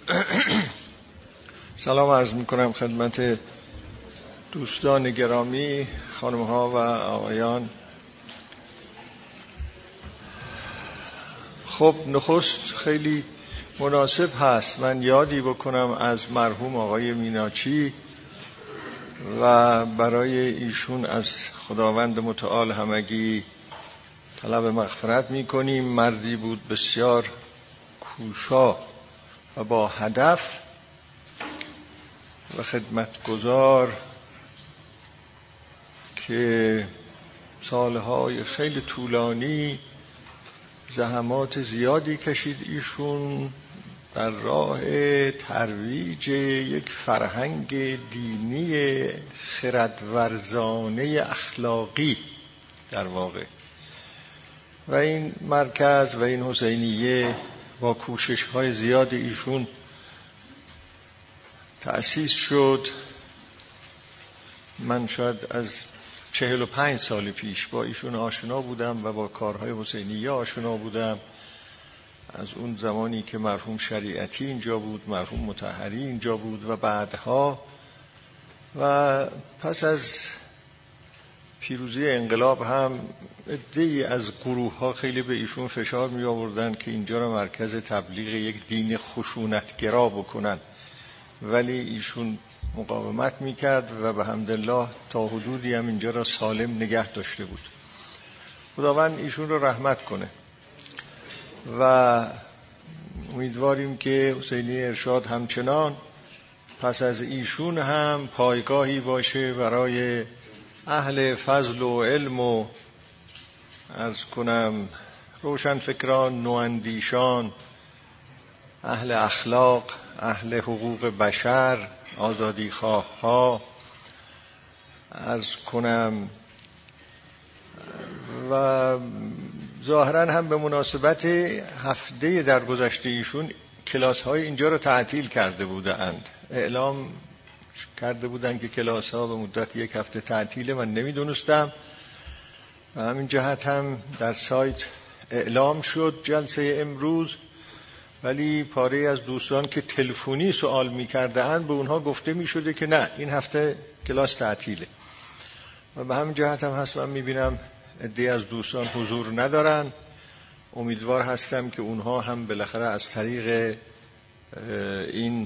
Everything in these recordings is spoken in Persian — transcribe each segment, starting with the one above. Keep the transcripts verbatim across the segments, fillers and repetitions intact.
سلام عرض میکنم خدمت دوستان گرامی، خانم ها و آقایان. خب نخست خیلی مناسب هست من یادی بکنم از مرحوم آقای میناچی و برای ایشون از خداوند متعال همگی طلب مغفرت میکنیم. مردی بود بسیار کوشا و با هدف و خدمتگزار که سالهای خیلی طولانی زحمات زیادی کشید ایشون در راه ترویج یک فرهنگ دینی خردورزانه اخلاقی در واقع. و این مرکز و این حسینیه با کوشش‌های زیاد ایشون تأسیس شد. من شاید از چهل و پنج سال پیش با ایشون آشنا بودم و با کارهای حسینیه آشنا بودم، از اون زمانی که مرحوم شریعتی اینجا بود، مرحوم مطهری اینجا بود و بعدها. و پس از پیروزی انقلاب هم عده‌ای از گروه ها خیلی به ایشون فشار می آوردن که اینجا را مرکز تبلیغ یک دین خشونتگرا بکنن، ولی ایشون مقاومت میکرد و به حمدالله تا حدودی هم اینجا را سالم نگه داشته بود. خداوند ایشون را رحمت کنه و امیدواریم که حسینی ارشاد همچنان پس از ایشون هم پایگاهی باشه برای اهل فضل و علم و عرض کنم روشن فکران، نواندیشان، اهل اخلاق، اهل حقوق بشر، آزادی خواه ها عرض کنم. و ظاهرا هم به مناسبت هفته در گذشته ایشون کلاس های اینجا رو تعطیل کرده بودند، اعلام کرده بودند که کلاس ها به مدت یک هفته تعطیله. من نمیدونستم و همین جهت هم در سایت اعلام شد جلسه امروز، ولی پاره از دوستان که تلفنی سوال می‌کردند به اونها گفته می‌شده که نه این هفته کلاس تعطیله. و به همین جهت هم هست من می‌بینم عده‌ای از دوستان حضور ندارن. امیدوار هستم که اونها هم بالاخره از طریق این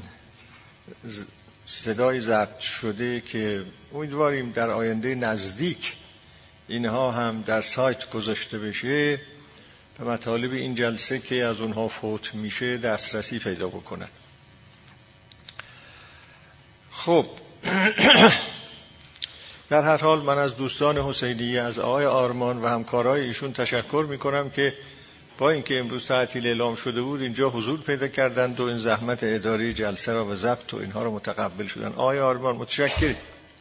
صدای ضبط شده که امیدواریم در آینده نزدیک اینها هم در سایت گذاشته بشه، به مطالب این جلسه که از اونها فوت میشه دسترسی پیدا بکنن. خب در هر حال من از دوستان حسینیه، از آقای آرمان و همکارای ایشون تشکر میکنم که با اینکه امروز تعطیل اعلام شده بود اینجا حضور پیدا کردند و این زحمت اداری جلسه را و ضبط و اینها را متقبل شدن. آقای آرمان متشکرم.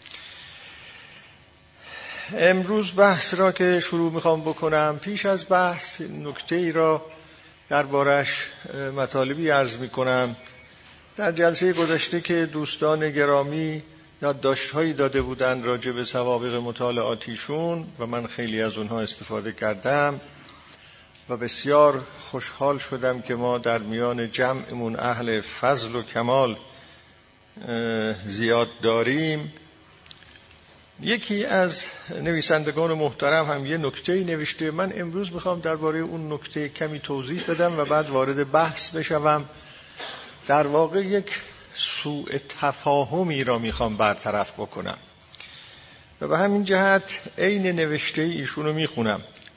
امروز بحث را که شروع میخوام بکنم، پیش از بحث نکته ای را دربارش مطالبی عرض میکنم. در جلسه گذشته که دوستان گرامی یادداشت‌هایی داده بودند راجع به سوابق مطالعاتیشون و من خیلی از اونها استفاده کردم و بسیار خوشحال شدم که ما در میان جمعمون اهل فضل و کمال زیاد داریم. یکی از نویسندگان محترم هم یه نکته‌ای نوشته. من امروز میخوام درباره اون نکته کمی توضیح بدم و بعد وارد بحث بشوم. در واقع یک سوء تفاهمی را میخوام برطرف بکنم و به همین جهت عین نوشته ایشون رو میخونم.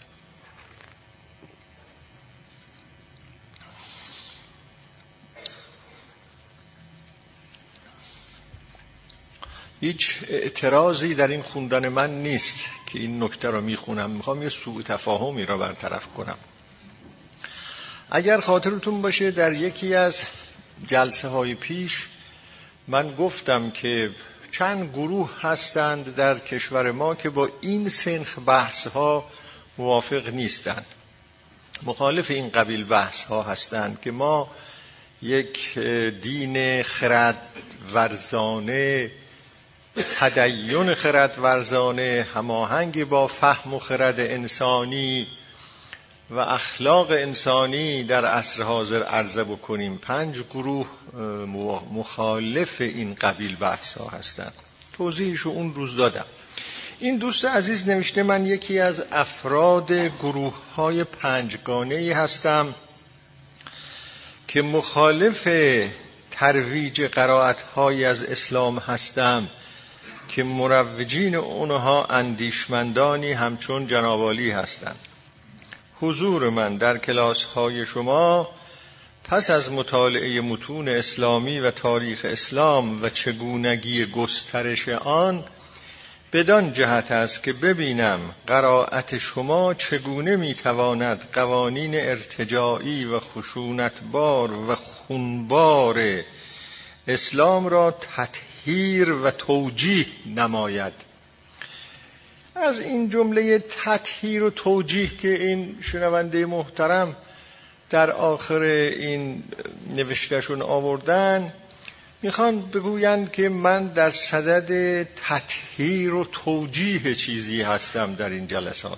هیچ اعتراضی در این خوندن من نیست که این نکته را میخونم، میخوام یه سوء تفاهمی را برطرف کنم. اگر خاطرتون باشه در یکی از جلسه های پیش من گفتم که چند گروه هستند در کشور ما که با این سنخ بحث ها موافق نیستند، مخالف این قبیل بحث ها هستند که ما یک دین خردورزانه، تدین خردورزانه، هماهنگ با فهم و خرد انسانی و اخلاق انسانی در عصر حاضر عرضه بکنیم. پنج گروه مخالف این قبیل بحث ها هستند. توضیحشو اون روز دادم. این دوست عزیز نوشته من یکی از افراد گروه های پنجگانه‌ای هستم که مخالف ترویج قرائت های از اسلام هستم که مروجین اونها اندیشمندانی همچون جناب عالی هستند. حضور من در کلاس های شما پس از مطالعه متون اسلامی و تاریخ اسلام و چگونگی گسترش آن بدان جهت است که ببینم قرائت شما چگونه میتواند قوانین ارتجاعی و خشونتبار و خونبار اسلام را تطهیر و توجیه نماید. از این جمله تطهیر و توجیه که این شنونده محترم در آخر این نوشتهشون آوردن میخوان بگویند که من در صدد تطهیر و توجیه چیزی هستم در این جلسات.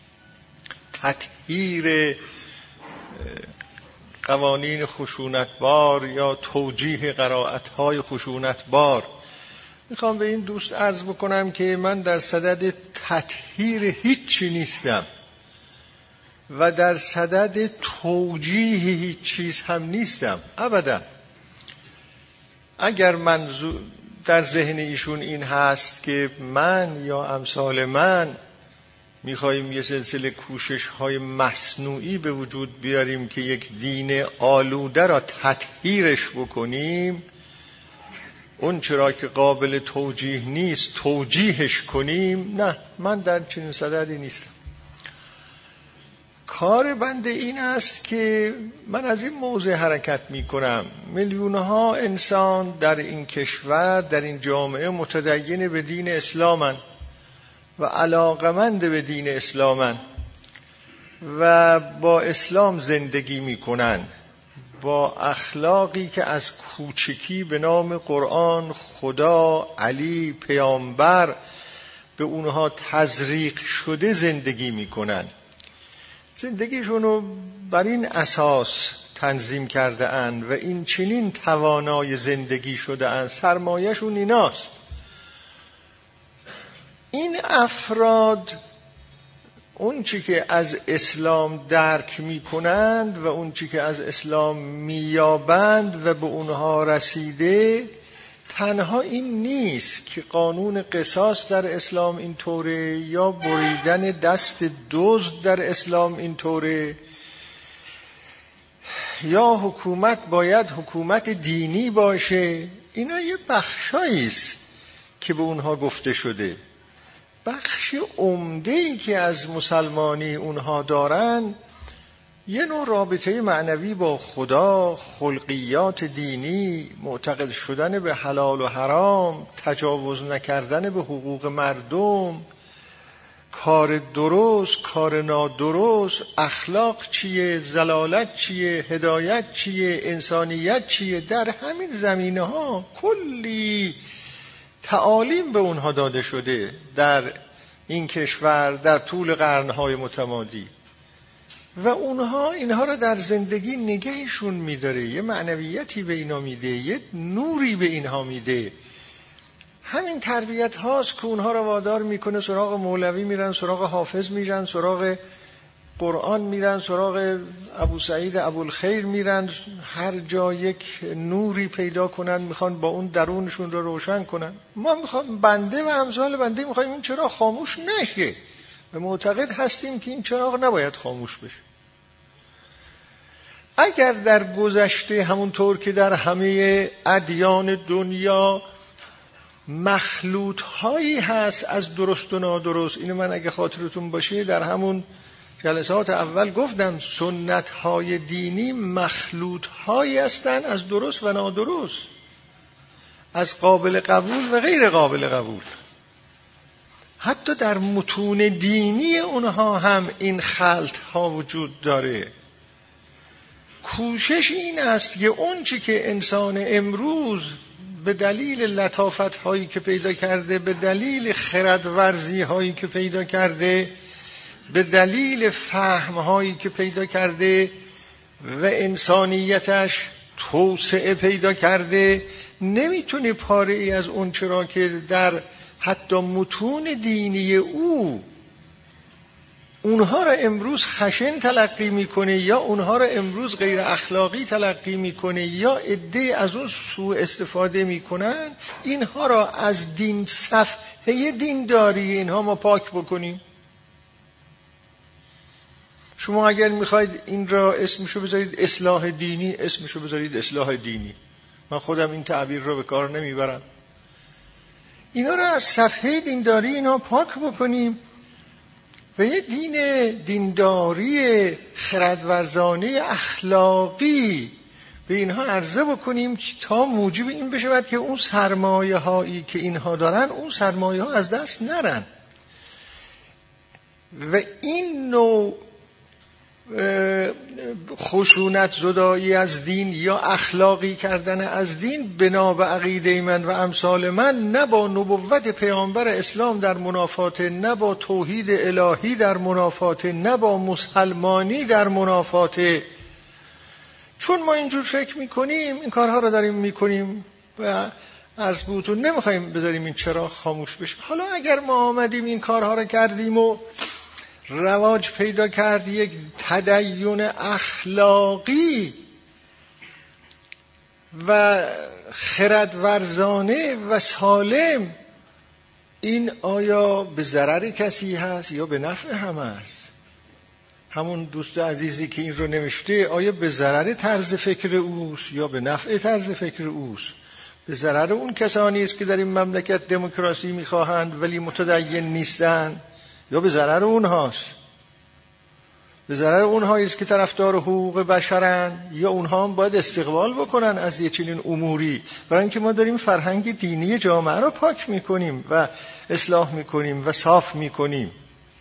تطهیر قوانین خشونتبار یا توجیه قرائت‌های خشونتبار. میخوام به این دوست عرض بکنم که من در صدد تطهیر هیچی نیستم و در صدد توجیه هیچ چیز هم نیستم ابدا. اگر منظور در ذهن ایشون این هست که من یا امثال من میخواییم یه سلسله کوشش های مصنوعی به وجود بیاریم که یک دین آلوده را تطهیرش بکنیم، اون چرا که قابل توجیه نیست توجیهش کنیم، نه، من در چنین صددی نیستم. کار بنده این است که من از این موضع حرکت می کنم. میلیونها انسان در این کشور، در این جامعه متدین به دین اسلامن و علاقمند به دین اسلامن و با اسلام زندگی می کنن، با اخلاقی که از کوچکی به نام قرآن، خدا، علی، پیامبر به اونها تزریق شده زندگی می کنن. زندگیشون رو بر این اساس تنظیم کرده اند و این چنین توانای زندگی شده اند. سرمایه‌شون ایناست. این افراد اون چی که از اسلام درک می کنند و اون چی که از اسلام می یابند و به اونها رسیده تنها این نیست که قانون قصاص در اسلام اینطوره یا بریدن دست دزد در اسلام اینطوره یا حکومت باید حکومت دینی باشه. اینا یه بخشایی است که به اونها گفته شده. بخش عمده‌ای که از مسلمانی اونها دارن یه نوع رابطه معنوی با خدا، خلقیات دینی، معتقد شدن به حلال و حرام، تجاوز نکردن به حقوق مردم، کار درست، کار نادرست، اخلاق چیه، ضلالت چیه، هدایت چیه، انسانیت چیه. در همین زمینه ها کلی تعالیم به اونها داده شده در این کشور در طول قرنهای متمادی و اونها اینها را در زندگی نگهشون میداره، یه معنویتی به اینا میده، یه نوری به اینها میده. همین تربیت هاست که اونها را وادار میکنه سراغ مولوی میرن، سراغ حافظ میرن، سراغ قرآن میرن، سراغ ابو سعید ابوالخیر میرن، هر جا یک نوری پیدا کنن میخوان با اون درونشون رو روشن کنن. ما میخوام بنده و امثال بنده میخوایم این چراغ خاموش نشه و معتقد هستیم که این چراغ نباید خاموش بشه. اگر در گذشته همونطور که در همه ادیان دنیا مخلوط هایی هست از درست و نادرست، اینو من اگه خاطرتون باشه در همون جلسات اول گفتم سنت های دینی مخلوط هایی هستن از درست و نادرست، از قابل قبول و غیر قابل قبول. حتی در متون دینی اونها هم این خلط ها وجود داره. کوشش این است که اون چی که انسان امروز به دلیل لطافت هایی که پیدا کرده، به دلیل خردورزی هایی که پیدا کرده، به دلیل فهم‌هایی که پیدا کرده و انسانیتش توسعه پیدا کرده نمیتونه پاره ای از اون چرا که در حتی متون دینی او اونها را امروز خشن تلقی میکنه یا اونها را امروز غیر اخلاقی تلقی میکنه یا عده از اون سوء استفاده میکنن، اینها را از دین صفحه دینداری اینها ما پاک بکنیم. شما اگر میخواید این را اسمشو بذارید اصلاح دینی، اسمشو بذارید اصلاح دینی. من خودم این تعبیر را به کار نمیبرم. اینا را از صفحه دینداری اینا پاک بکنیم و یه دین دینداری خردورزانه اخلاقی به اینها عرضه بکنیم تا موجب این بشود که اون سرمایه هایی که اینها دارن اون سرمایه ها از دست نرن. و این نوع خشونت زدایی از دین یا اخلاقی کردن از دین بنا به عقیده من و امثال من نه با نبوت پیامبر اسلام در منافات، نه با توحید الهی در منافات، نه با مسلمانی در منافات. چون ما اینجور فکر میکنیم این کارها رو داریم میکنیم و عرض بودتون نمیخوایم بذاریم این چراغ خاموش بشه. حالا اگر ما آمدیم این کارها رو کردیم و رواج پیدا کرد یک تدین اخلاقی و خردورزانه و سالم، این آیا به ضرر کسی هست یا به نفع همه است؟ همون دوست عزیزی که این رو نوشته، آیا به ضرر طرز فکر اوست یا به نفع طرز فکر اوست؟ به ضرر اون کسانی است که در این مملکت دموکراسی میخواهند ولی متدین نیستند یا به ضرر اونهاست؟ به ضرر اونهایی است که طرفدار حقوق بشرند یا اونها هم باید استقبال بکنن از یه چنین اموری؟ برای اینکه ما داریم فرهنگ دینی جامعه رو پاک میکنیم و اصلاح میکنیم و صاف میکنیم.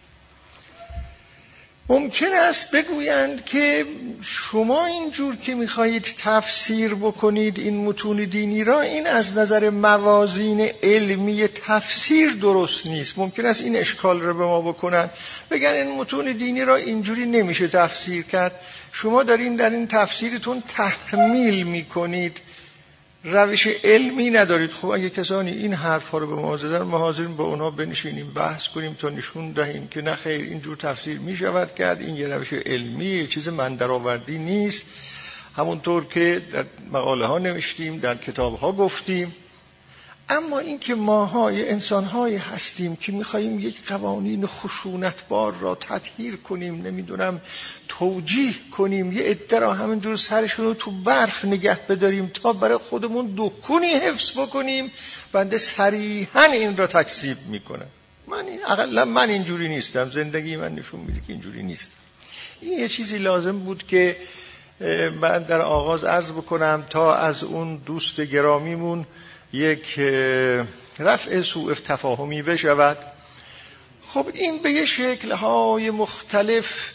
ممکن است بگویند که شما اینجور که میخواهید تفسیر بکنید این متون دینی را، این از نظر موازین علمی تفسیر درست نیست. ممکن است این اشکال را به ما بکنن، بگن این متون دینی را اینجوری نمیشه تفسیر کرد، شما دارین در این تفسیرتون تحمیل میکنید، روش علمی ندارید. خب اگه کسانی این حرفا رو به ما زدن، ما حاضریم با اونا بنشینیم بحث کنیم تا نشون دهیم که نه خیر اینجور تفسیر می شود کرد، این یه روش علمی، چیز من درآوردی نیست. همونطور که در مقاله ها نوشتیم، در کتاب ها گفتیم. اما این که ماها یه انسان‌هایی هستیم که می‌خوایم یک قوانین خشونتبار را تطهیر کنیم، نمیدونم توجیه کنیم، یه عده را همینجور سرشون رو تو برف نگه بداریم تا برای خودمون دکونی حفظ بکنیم، بنده صریحاً این را تکذیب میکنم. من این اقلا من اینجوری نیستم، زندگی من نشون میده که اینجوری نیست. این یه چیزی لازم بود که من در آغاز عرض بکنم تا از اون دوست گرامیمون یک رفع سوء تفاهمی بشود. خب این به یه شکل‌های مختلف،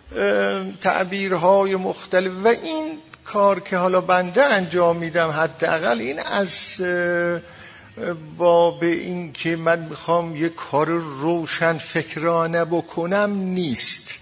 تعبیرهای مختلف و این کار که حالا بنده انجام میدم، حداقل این از باب این که من میخوام یک کار روشن فکرانه بکنم نیست.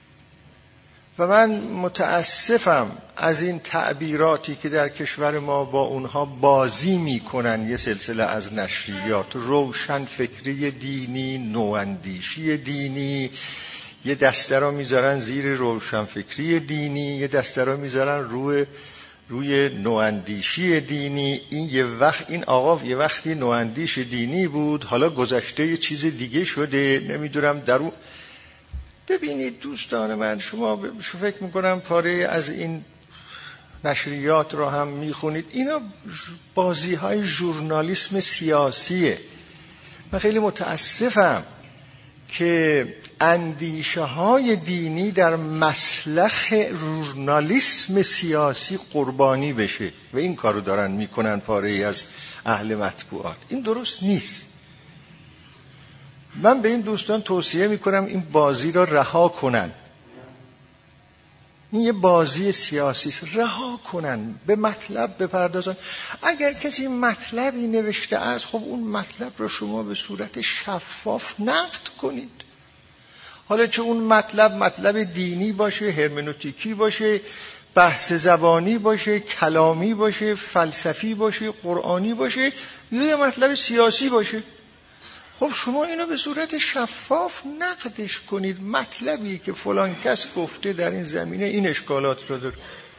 و من متاسفم از این تعبیراتی که در کشور ما با اونها بازی میکنن یه سلسله از نشریات، روشن فکری دینی، نواندیشی دینی، یه دسته را میذارن زیر روشن فکری دینی، یه دسته را میذارن روی روی نواندیشی دینی. این یه وقت این آقا یه وقتی نواندیش دینی بود، حالا گذشته یه چیز دیگه شده، نمیدونم در اون. ببینید دوستان من، شما فکر میکنم پاره از این نشریات رو هم میخونید، اینا بازی های ژورنالیسم سیاسیه. من خیلی متاسفم که اندیشه های دینی در مسلخ ژورنالیسم سیاسی قربانی بشه و این کارو دارن میکنن پاره از اهل مطبوعات. این درست نیست. من به این دوستان توصیه میکنم این بازی را رها کنن. این یه بازی سیاسی است، رها کنن، به مطلب بپردازن. اگر کسی مطلبی نوشته است، خب اون مطلب را شما به صورت شفاف نقد کنید. حالا چه اون مطلب مطلب دینی باشه، هرمنوتیکی باشه، بحث زبانی باشه، کلامی باشه، فلسفی باشه، قرآنی باشه، یا یه مطلب سیاسی باشه. خب شما اینو به صورت شفاف نقدش کنید. مطلبی که فلان کس گفته در این زمینه این اشکالات رو داره.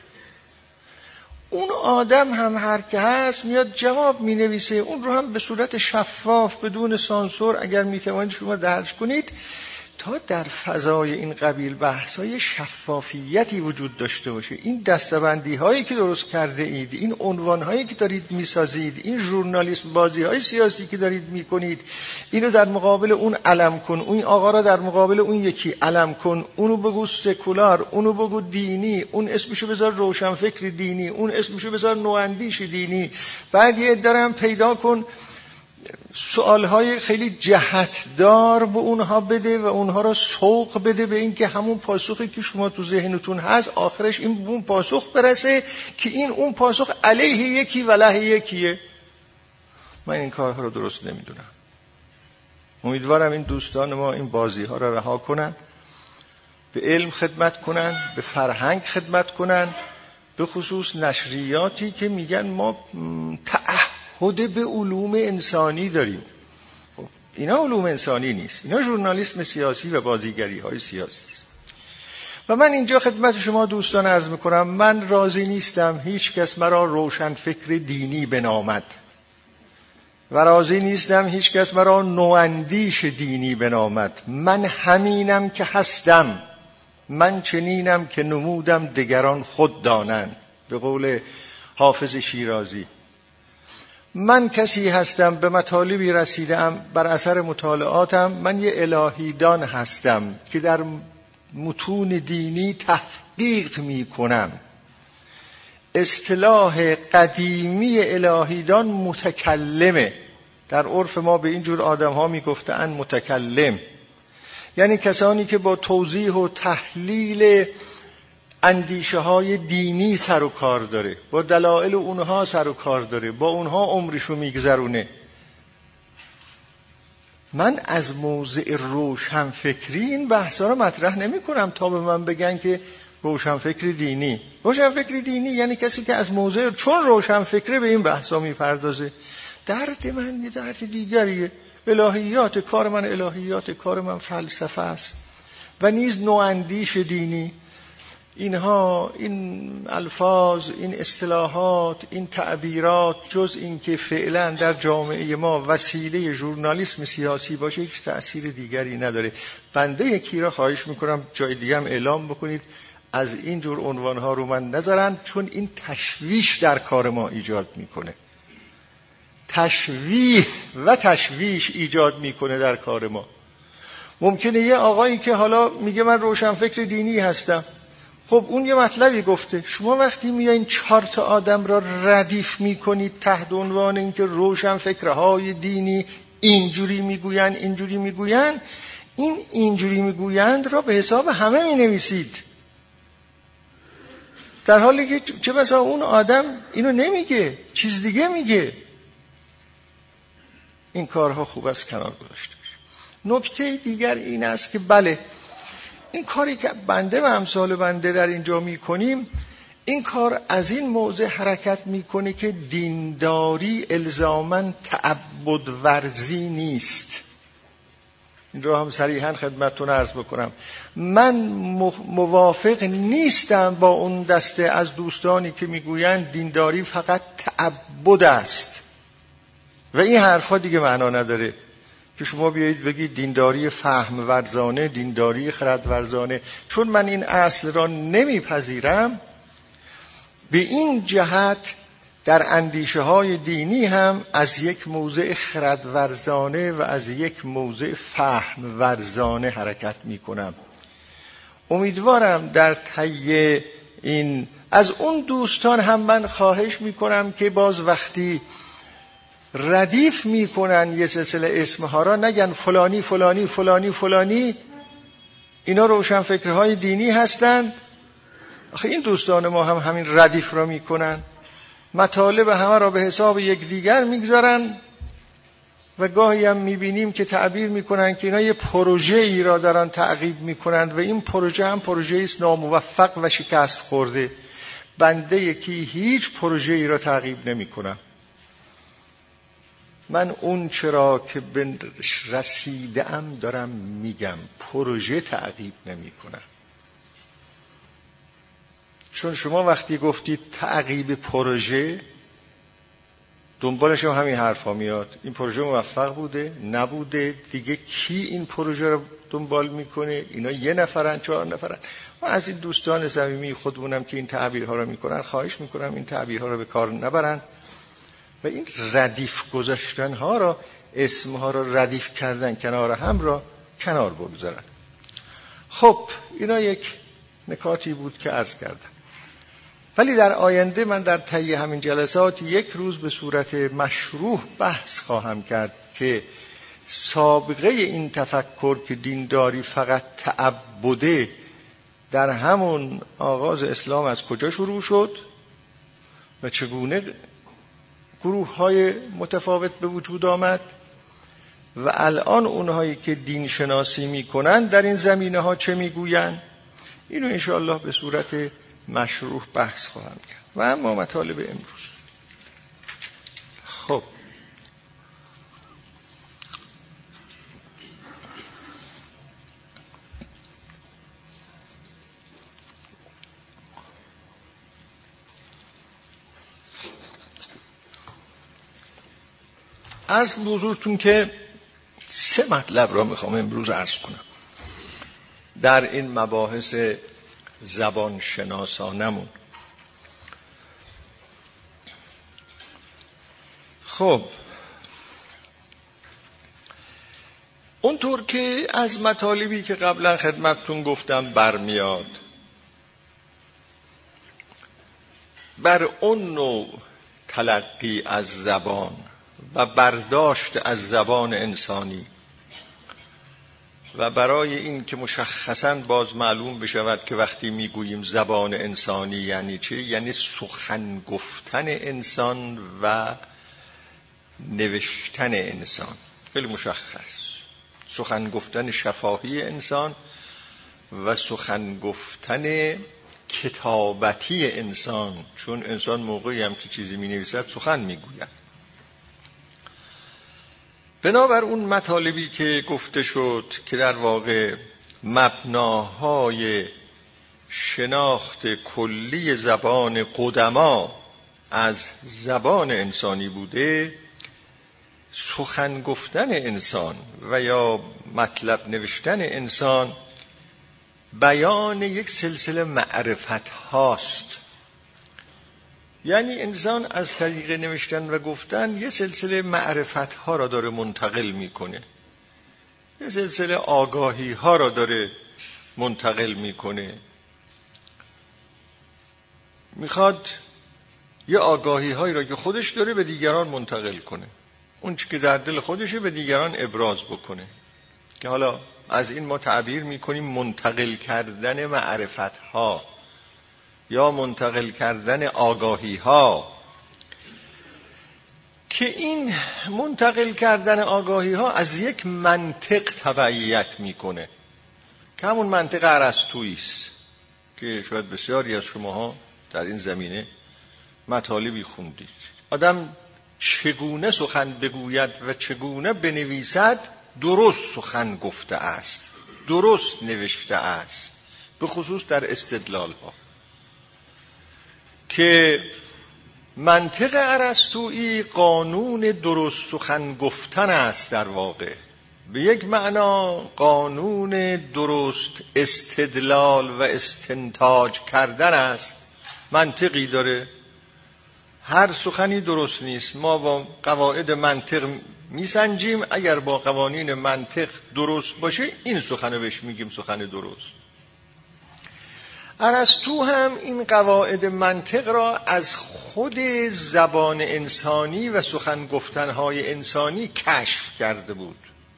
اون آدم هم هر که هست میاد جواب می نویسه، اون رو هم به صورت شفاف بدون سانسور اگر می توانید شما درج کنید، تا در فضای این قبیل بحث‌های شفافیتی وجود داشته باشه. این دستبندی هایی که درست کرده اید، این عنوان هایی که دارید میسازید، این ژورنالیسم بازی های سیاسی که دارید میکنید، اینو در مقابل اون علم کن، اون آقا را در مقابل اون یکی علم کن، اونو بگو سکولار، اونو بگو دینی، اون اسمشو بذار روشنفکر دینی، اون اسمشو بذار نواندیش دینی، بعد یه درم پیدا کن سوالهای خیلی جهتدار به اونها بده و اونها را سوق بده به این که همون پاسخی که شما تو ذهنتون هست آخرش این اون پاسخ برسه که این اون پاسخ علیه یکی و علیه یکیه. من این کارها رو درست نمیدونم. امیدوارم این دوستان ما این بازی ها را رها کنن، به علم خدمت کنن، به فرهنگ خدمت کنن، به خصوص نشریاتی که میگن ما تعهد به علوم انسانی داریم. خب اینا علوم انسانی نیست، اینا ژورنالیسم سیاسی و بازیگری های سیاسی است. و من اینجا خدمت شما دوستان عرض میکنم من راضی نیستم هیچ کس مرا روشن فکر دینی بنامد و راضی نیستم هیچ کس مرا نواندیش دینی بنامد. من همینم که هستم، من چنینم که نمودم دگران خود دانند، به قول حافظ شیرازی. من کسی هستم به مطالبی رسیدم بر اثر مطالعاتم، من یه الهیدان هستم که در متون دینی تحقیق می کنم. اصطلاح قدیمی الهیدان متکلمه. در عرف ما به اینجور آدم ها می گفتن متکلم، یعنی کسانی که با توضیح و تحلیل اندیشه های دینی سر و کار داره، با دلایل اونها سر و کار داره، با اونها عمرشو میگذرونه. من از موضع روشنفکری این بحثا رو مطرح نمی کنم تا به من بگن که روشنفکر دینی. روشنفکر دینی یعنی کسی که از موضع چون روشنفکره به این بحثا میپردازه. درد من یه درد دیگریه. الهیات کار من الهیات کار من فلسفه است و نیز نواندیش دینی. اینها این الفاظ، این اصطلاحات، این تعبیرات جز این که فعلا در جامعه ما وسیله ژورنالیسم سیاسی باشه هیچ تأثیر دیگری نداره. بنده یکی را خواهش میکنم جای دیگه هم اعلام بکنید از این جور عنوانها رو من نذارن، چون این تشویش در کار ما ایجاد میکنه. تشویح و تشویش ایجاد میکنه در کار ما. ممکنه یه آقایی که حالا میگه من روشنفکر دینی هستم، خب اون یه مطلبی گفته، شما وقتی میایین چهار تا آدم را ردیف میکنید تحت عنوان اینکه روشنفکرهای دینی اینجوری میگوین اینجوری میگوین، این اینجوری میگویند را به حساب همه مینویسید، در حالی که چه بسا اون آدم اینو نمیگه، چیز دیگه میگه. این کارها خوب است کنار گذاشته بشه. نکته دیگر این است که بله این کاری که بنده و امثال بنده در اینجا میکنیم، این کار از این موضع حرکت میکنه که دینداری الزاماً تعبد ورزی نیست. این رو هم صریحاً خدمتتون عرض بکنم. من موافق نیستم با اون دسته از دوستانی که میگویند دینداری فقط تعبد است و این حرفا دیگه معنا نداره که شما بیایید بگید دینداری فهم ورزانه، دینداری خرد ورزانه. چون من این اصل را نمیپذیرم، به این جهت در اندیشه های دینی هم از یک موضع خرد ورزانه و از یک موضع فهم ورزانه حرکت می کنم. امیدوارم در طی این از اون دوستان هم من خواهش می کنم که باز وقتی ردیف میکنن یه سلسله اسمها را نگن فلانی فلانی فلانی فلانی اینا روشنفکرهای دینی هستند. آخه این دوستان ما هم همین ردیف را میکنن، مطالب همه را به حساب یک دیگر میگذارن و گاهی هم میبینیم که تعبیر میکنن که اینا یه پروژه ای را دارن تعقیب میکنند و این پروژه هم پروژه است ناموفق و شکست خورده. بنده یکی هیچ پروژه ای را تعقیب نمیکنم. من اون چرا که به رسیده‌ام دارم میگم، پروژه تعقیب نمیکنم. چون شما وقتی گفتید تعقیب پروژه، دنبالش هم همین حرفا میاد. این پروژه موفق بوده، نبوده، دیگه کی این پروژه رو دنبال میکنه؟ اینا یه نفرن، چهار نفرن. من از این دوستان صمیمی خودمونم که این تعبیرها رو میکنن خواهش میکنم این تعبیرها رو به کار نبرن و این ردیف گذاشتن ها را، اسمها را ردیف کردن کنار هم را کنار بگذارن. خب اینا یک نکاتی بود که عرض کردم. ولی در آینده من در طی همین جلسات یک روز به صورت مشروح بحث خواهم کرد که سابقه این تفکر که دینداری فقط تعبده در همون آغاز اسلام از کجا شروع شد و چگونه گروه های متفاوت به وجود آمد و الان اونهایی که دین شناسی می کنند در این زمینه ها چه می گویند. اینو انشاءالله به صورت مشروح بحث خواهم کرد. و اما مطالب امروز. خب عرض به حضورتون که سه مطلب را میخوام امروز عرض کنم در این مباحث زبان شناسانمون. خب اونطور که از مطالبی که قبلا خدمتتون گفتم برمیاد، بر اون نوع تلقی از زبان و برداشت از زبان انسانی و برای این که مشخصاً باز معلوم بشود که وقتی میگوییم زبان انسانی یعنی چه؟ یعنی سخن گفتن انسان و نوشتن انسان. خیلی مشخص. سخن گفتن شفاهی انسان و سخن گفتن کتابتی انسان، چون انسان موقعی هم که چیزی می نویسد سخن می گوید. بنابر اون مطالبی که گفته شد که در واقع مبناهای شناخت کلی زبان قدما از زبان انسانی بوده، سخن گفتن انسان و یا مطلب نوشتن انسان بیان یک سلسله معرفت هاست. یعنی انسان از طریق نوشتن و گفتن یه سلسله معرفت ها را داره منتقل میکنه، یه سلسله آگاهی ها را داره منتقل میکنه. میخواد یه آگاهی هایی را که خودش داره به دیگران منتقل کنه، اون چی که در دل خودشه به دیگران ابراز بکنه، که حالا از این ما تعبیر میکنیم منتقل کردن معرفت ها یا منتقل کردن آگاهی ها. که این منتقل کردن آگاهی ها از یک منطق تبعیت میکنه که همون منطق ارسطویی است که شاید بسیاری از شماها در این زمینه مطالبی خوندید. آدم چگونه سخن بگوید و چگونه بنویسد درست سخن گفته است، درست نوشته است، به خصوص در استدلال ها، که منطق ارسطویی قانون درست سخن گفتن است. در واقع به یک معنا قانون درست استدلال و استنتاج کردن است. منطقی داره، هر سخنی درست نیست. ما با قواعد منطق میسنجیم، اگر با قوانین منطق درست باشه این سخنو بهش میگیم سخن درست. ارسطو هم این قواعد منطق را از خود زبان انسانی و سخن گفتنهای انسانی کشف کرده بود.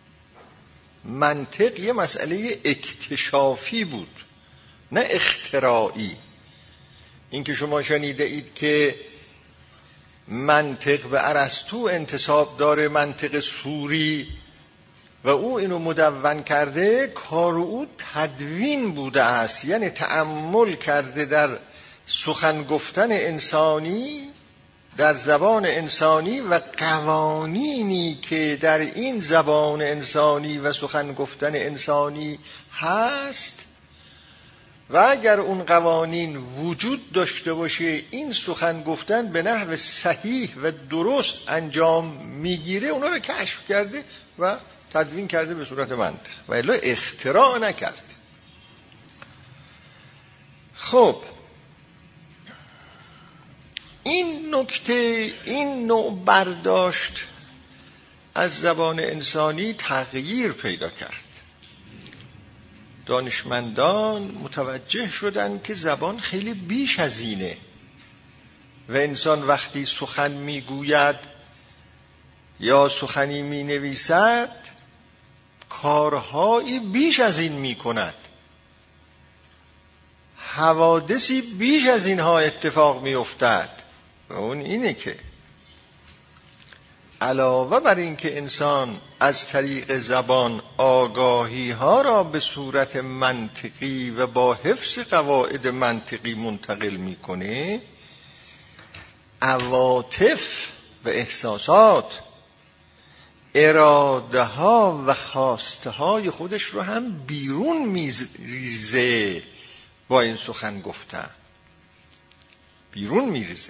منطق یه مسئله اکتشافی بود، نه اختراعی. این که شما شنیده اید که منطق به ارسطو انتساب داره، منطق سوری، و او اینو مدون کرده، کار او تدوین بوده است، یعنی تأمل کرده در سخن گفتن انسانی، در زبان انسانی و قوانینی که در این زبان انسانی و سخن گفتن انسانی هست، و اگر اون قوانین وجود داشته باشه این سخن گفتن به نحو صحیح و درست انجام میگیره، اونا رو کشف کرده و تدوین کرده به صورت منطق، و الا اختراع نکرده. خب این نکته، این نوع برداشت از زبان انسانی تغییر پیدا کرد. دانشمندان متوجه شدند که زبان خیلی بیش از اینه و انسان وقتی سخن میگوید یا سخنی مینویسد کارهایی بیش از این میکند، حوادثی بیش از اینها اتفاق میافتد. و اون اینه که علاوه بر این که انسان از طریق زبان آگاهی ها را به صورت منطقی و با حفظ قواعد منطقی منتقل میکنه، عواطف و احساسات، اراده ها و خواسته های خودش رو هم بیرون میریزه. با این سخن گفتن بیرون میریزه،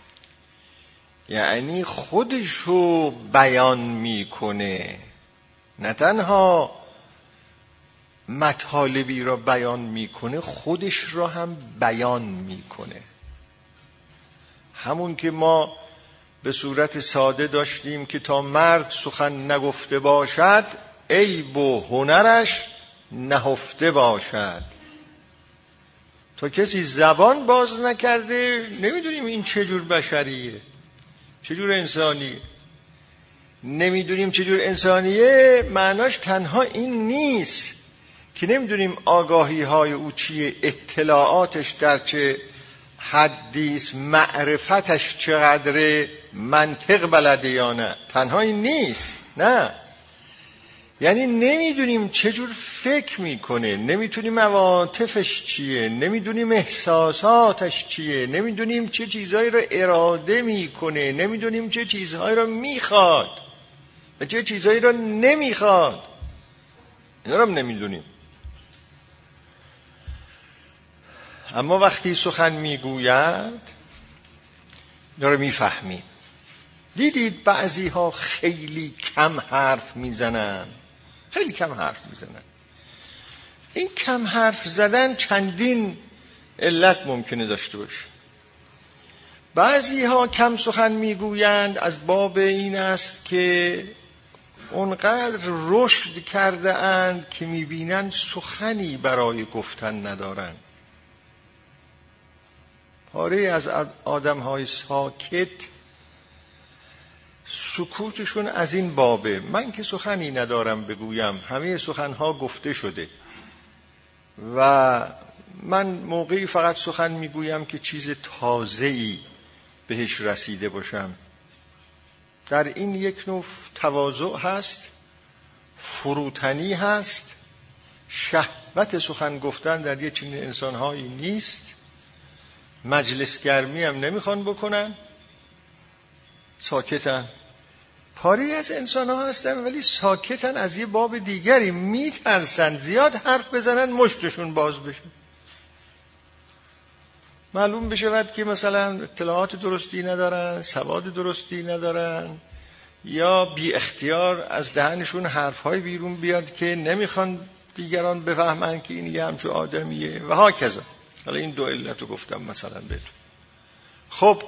یعنی خودشو بیان میکنه، نه تنها مطالبی را بیان میکنه، خودش را هم بیان میکنه. همون که ما به صورت ساده داشتیم که تا مرد سخن نگفته باشد عیب و هنرش نهفته باشد. تا کسی زبان باز نکرده نمیدونیم این چجور بشریه، چجور انسانیه. نمیدونیم چجور انسانیه معناش تنها این نیست که نمیدونیم آگاهی های او چیه، اطلاعاتش در چه حدیث، معرفتش چقدره، منطق بلده یا نه. تنها این نیست، نه، یعنی نمیدونیم چجور فکر میکنه، نمیتونیم عواطفش چیه، نمیدونیم احساساتش چیه، نمیدونیم چه چیزهایی را اراده میکنه، نمیدونیم چه چیزهایی را میخواد و چه چیزهایی را نمیخواد. اینا را هم نمیدونیم. اما وقتی سخن میگوید اینا را میفهمیم. دیدید بعضی ها خیلی کم حرف میزنن، خیلی کم حرف میزنن. این کم حرف زدن چندین علت ممکنه داشته باشه. بعضی ها کم سخن میگویند از باب این است که اونقدر رشد کرده اند که میبینند سخنی برای گفتن ندارند. پاره از آدم های ساکت سکوتشون از این بابه، من که سخنی ندارم بگویم، همه سخنها گفته شده و من موقعی فقط سخن میگویم که چیز تازه‌ای بهش رسیده باشم. در این یک نوع تواضع هست، فروتنی هست، شهوت سخن گفتن در یک چنین انسانهایی نیست، مجلس گرمی هم نمیخوان بکنن، ساکتن. پاری از انسان ها هستن ولی ساکتن از یه باب دیگری، میترسن زیاد حرف بزنن مشتشون باز بشه، معلوم بشود که مثلا اطلاعات درستی ندارن، سواد درستی ندارن، یا بی اختیار از دهنشون حرفهای بیرون بیاد که نمیخوان دیگران بفهمن که این یه همچون آدمیه و ها کذا. حالا این دو علت رو گفتم مثلا بهتون. خب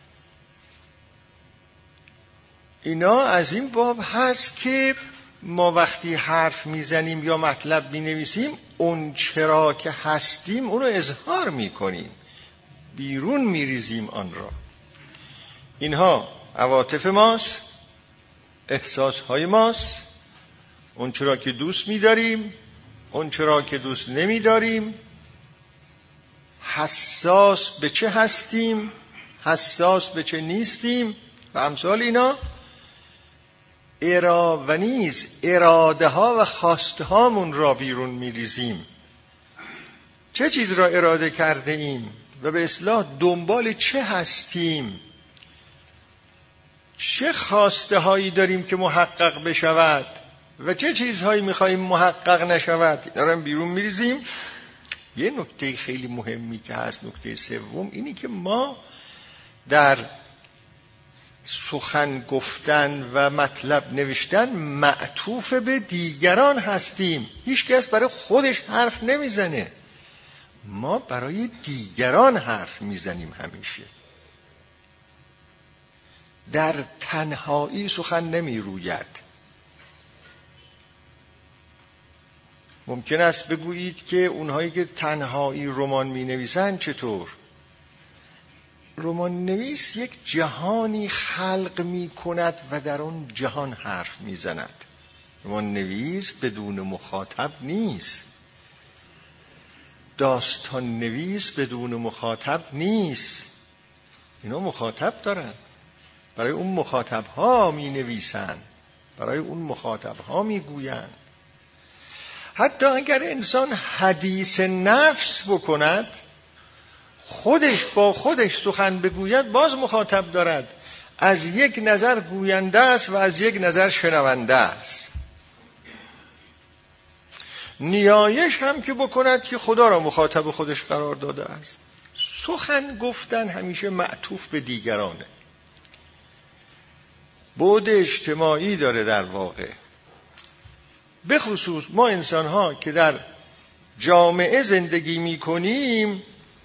اینا از این باب هست که ما وقتی حرف میزنیم یا مطلب مینویسیم اون چرا که هستیم اونو اظهار میکنیم، بیرون میریزیم آن را. اینها عواطف ماست، احساسهای ماست، اون چرا که دوست میداریم، اون چرا که دوست نمیداریم، حساس به چه هستیم، حساس به چه نیستیم و امثال اینا. ارا و نیز اراده ها و خواسته هامون را بیرون میریزیم. چه چیز را اراده کرده ایم و به اصطلاح دنبال چه هستیم، چه خواسته هایی داریم که محقق بشود و چه چیزهایی میخواییم محقق نشود، اینا را بیرون میریزیم. یه نکته خیلی مهمی که هست، نکته سوم، اینی که ما در سخن گفتن و مطلب نوشتن معطوف به دیگران هستیم. هیچ کس برای خودش حرف نمیزنه، ما برای دیگران حرف میزنیم. همیشه در تنهایی سخن نمیروید. ممکن است بگویید که اونهایی که تنهایی رمان می نویسن چطور؟ رمان نویس یک جهانی خلق می کند و در اون جهان حرف می زند. رمان نویس بدون مخاطب نیست. داستان نویس بدون مخاطب نیست. اینا مخاطب دارن، برای اون مخاطب ها می نویسن، برای اون مخاطب ها می گوین. حتی اگر انسان حدیث نفس بکند، خودش با خودش سخن بگوید، باز مخاطب دارد. از یک نظر گوینده است و از یک نظر شنونده است. نیایش هم که بکند که خدا را مخاطب خودش قرار داده است. سخن گفتن همیشه معطوف به دیگرانه. بعد اجتماعی داره در واقع. به خصوص ما انسان ها که در جامعه زندگی می کنیم،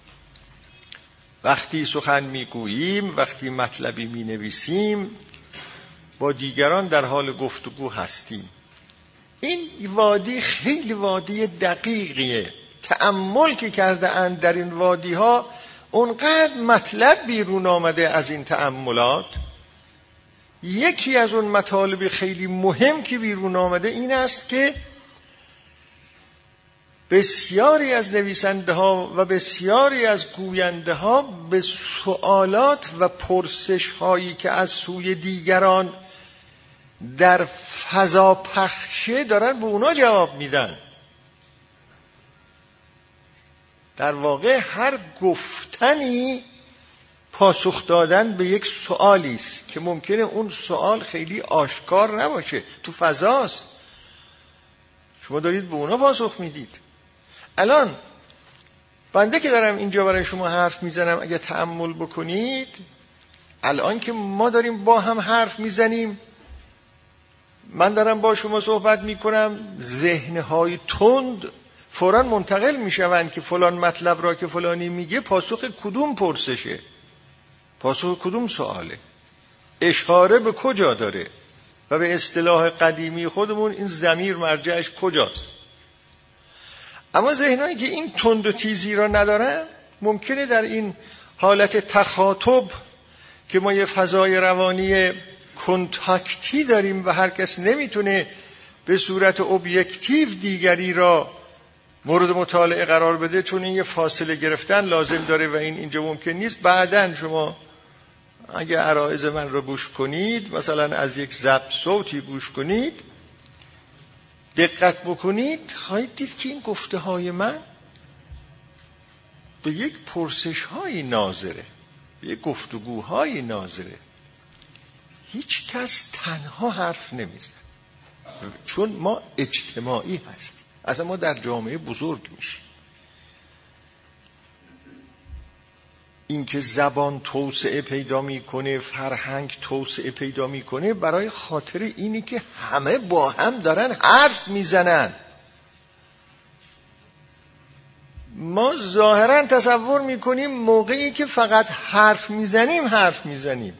وقتی سخن می گوییم، وقتی مطلبی می نویسیم، با دیگران در حال گفتگو هستیم. این وادی خیلی وادی دقیقیه. تأمل که کرده اند در این وادی ها، اونقدر مطلب بیرون آمده از این تأملات. یکی از اون مطالب خیلی مهم که بیرون آمده این است که بسیاری از نویسنده ها و بسیاری از گوینده ها به سوالات و پرسش هایی که از سوی دیگران در فضا پخشه دارن به اونا جواب میدن. در واقع هر گفتنی پاسخ دادن به یک سوالی است که ممکنه اون سوال خیلی آشکار نباشه، تو فضاست، شما دارید به اونا پاسخ میدید. الان بنده که دارم اینجا برای شما حرف میزنم، اگه تأمل بکنید، الان که ما داریم با هم حرف میزنیم، من دارم با شما صحبت میکنم، ذهنهای تند فوراً منتقل میشوند که فلان مطلب را که فلانی میگه پاسخ کدوم پرسشه، پاسخ کدوم سواله، اشاره به کجا داره، و به اصطلاح قدیمی خودمون این ضمیر مرجعش کجاست. اما ذهنایی که این تند و تیزی را ندارن، ممکنه در این حالت تخاطب که ما یه فضای روانی کنتاکتی داریم و هر کس نمیتونه به صورت ابیکتیو دیگری را مورد مطالعه قرار بده، چون این یه فاصله گرفتن لازم داره و این اینجا ممکن نیست. بعدن شما اگه عرایض من رو گوش کنید، مثلا از یک ضبط صوتی گوش کنید، دقت بکنید، خواهید دید که این گفته های من به یک پرسش های ناظره، به یک گفتگوهای ناظره. هیچ کس تنها حرف نمیزنه، چون ما اجتماعی هستیم. اصلا ما در جامعه بزرگ میشیم. اینکه زبان توسعه پیدا میکنه، فرهنگ توسعه پیدا میکنه، برای خاطر اینی که همه با هم دارن حرف میزنن. ما ظاهرا تصور میکنیم موقعی که فقط حرف میزنیم حرف میزنیم،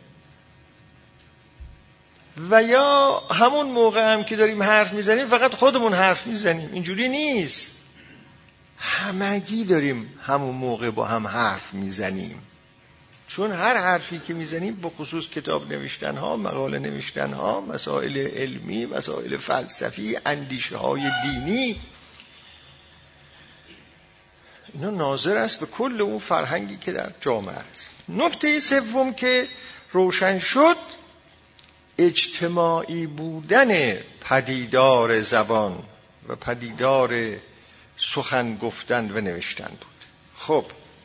و یا همون موقع هم که داریم حرف میزنیم فقط خودمون حرف میزنیم. اینجوری نیست، همگی داریم همون موقع با هم حرف میزنیم. چون هر حرفی که میزنیم، به خصوص کتاب نوشتن ها، مقاله نوشتن ها، مسائل علمی، مسائل فلسفی، اندیشه های دینی، اینا ناظر است به کل اون فرهنگی که در جامعه است. نکته سوم که روشن شد اجتماعی بودن پدیدار زبان و پدیدار سخن گفتن و نوشتن بود. خب